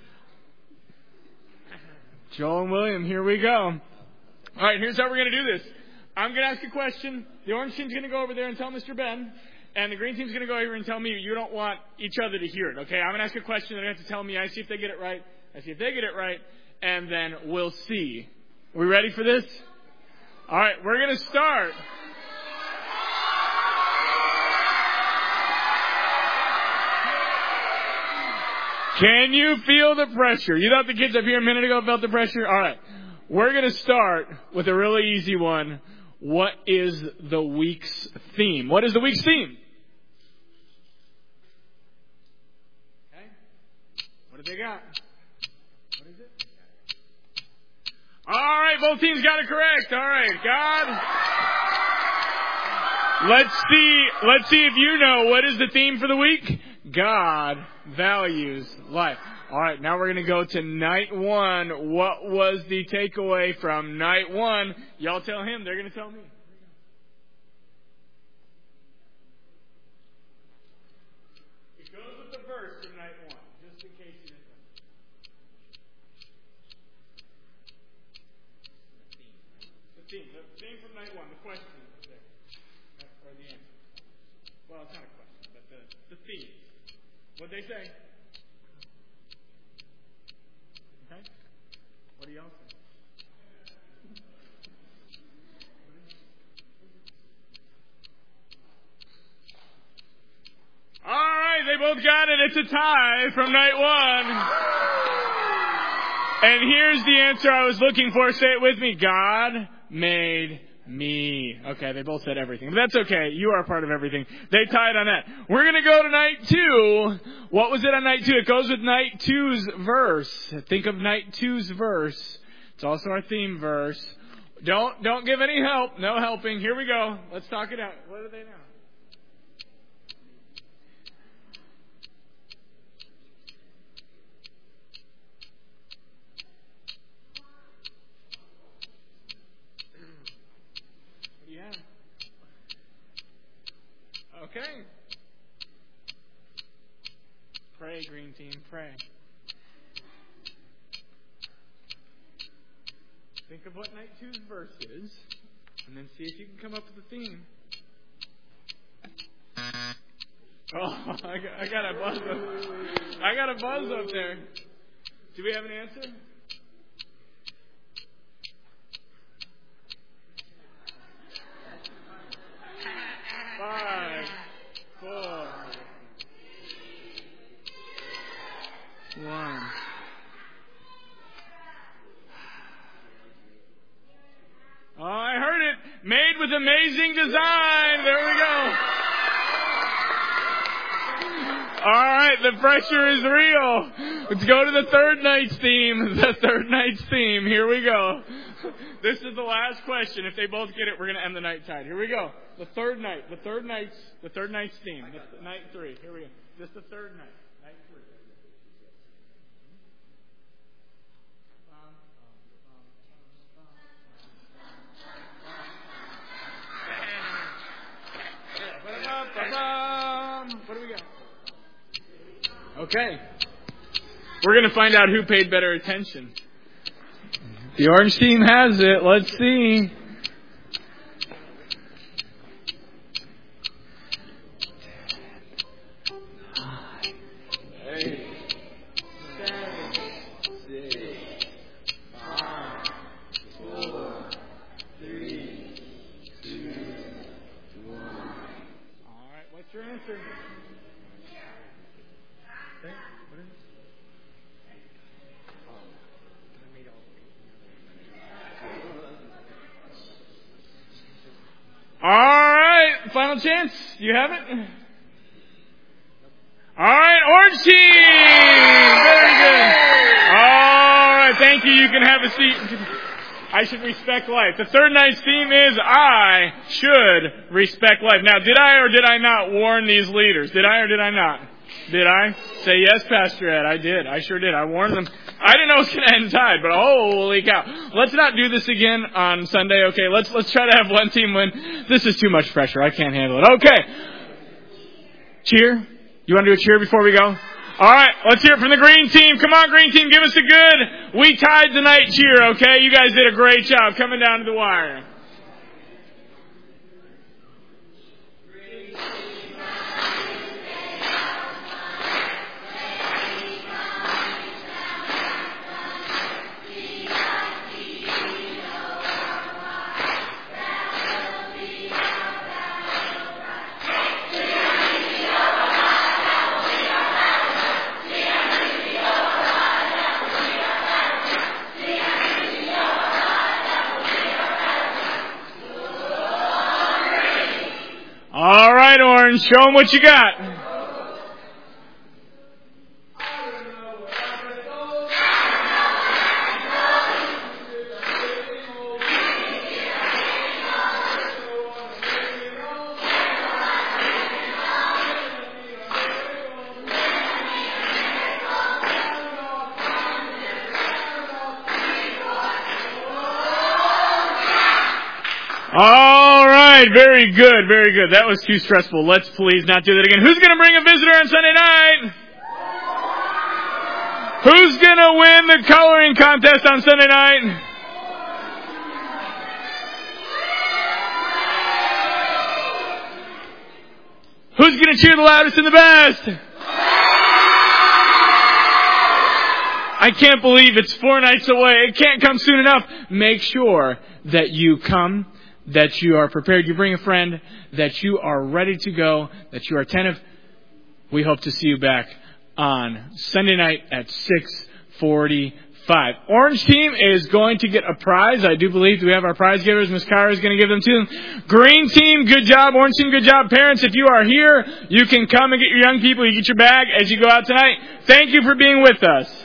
[SPEAKER 1] Joel, and William. Here we go. All right, here's how we're going to do this. I'm going to ask a question. The orange team's going to go over there and tell Mister Ben. And the green team's going to go over and tell me. You don't want each other to hear it, okay? I'm going to ask a question. They're going to have to tell me. I see if they get it right. I see if they get it right. And then we'll see. Are we ready for this? All right, we're going to start. Can you feel the pressure? You thought the kids up here a minute ago felt the pressure? All right. We're going to start with a really easy one. What is the week's theme? What is the week's theme? Okay. What do they got? What is it? All right, both teams got it correct. All right, God. Let's see. Let's see if you know what is the theme for the week. God values life. All right, now we're going to go to night one. What was the takeaway from night one? Y'all tell him. They're going to tell me. It goes with the verse from night one, just in case you didn't know. The theme. The theme from night one. The question is there. Or the answer. Well, it's not a question, but the, the theme. What'd they say? Okay. What do y'all say? All right, they both got it. It's a tie from night one. And here's the answer I was looking for. Say it with me. God made me. Okay, they both said everything. But that's okay. You are a part of everything. They tied on that. We're going to go to night two. What was it on night two? It goes with night two's verse. Think of night two's verse. It's also our theme verse. Don't don't give any help. No helping. Here we go. Let's talk it out. What are they now? Okay. Pray, green team, pray. Think of what night two's verse is, and then see if you can come up with a theme. Oh, I got, I got a buzz up. I got a buzz up there. Do we have an answer? Five, four, one. Oh, I heard it. Made with amazing design. There we go. All right, the pressure is real. Let's go to the third night's theme. The third night's theme. Here we go. This is the last question. If they both get it, we're going to end the night tied. Here we go. The third night. The third night's the third night's theme. The, night three. Here we go. This is the third night. Night three. Okay. We're going to find out who paid better attention. The orange team has it. Let's see. All right, final chance. You have it? All right, orange team. Very good. All right, thank you. You can have a seat. I should respect life. The third night's theme is I should respect life. Now, did I or did I not warn these leaders? Did I or did I not? Did I? Say yes, Pastor Ed. I did. I sure did. I warned them. I didn't know it was going to end tied, but holy cow. Let's not do this again on Sunday, okay? Let's let's try to have one team win. This is too much pressure. I can't handle it. Okay. Cheer? You want to do a cheer before we go? All right. Let's hear it from the green team. Come on, green team. Give us a good we tied tonight cheer, okay? You guys did a great job coming down to the wire. All right, Orange, show them what you got. All right, very good, very good. That was too stressful. Let's please not do that again. Who's going to bring a visitor on Sunday night? Who's going to win the coloring contest on Sunday night? Who's going to cheer the loudest and the best? I can't believe it's four nights away. It can't come soon enough. Make sure that you come, that you are prepared, you bring a friend, that you are ready to go, that you are attentive. We hope to see you back on Sunday night at six forty-five. Orange team is going to get a prize. I do believe we have our prize givers. Miss Kyra is going to give them to them. Green team, good job. Orange team, good job. Parents, if you are here, you can come and get your young people. You get your bag as you go out tonight. Thank you for being with us.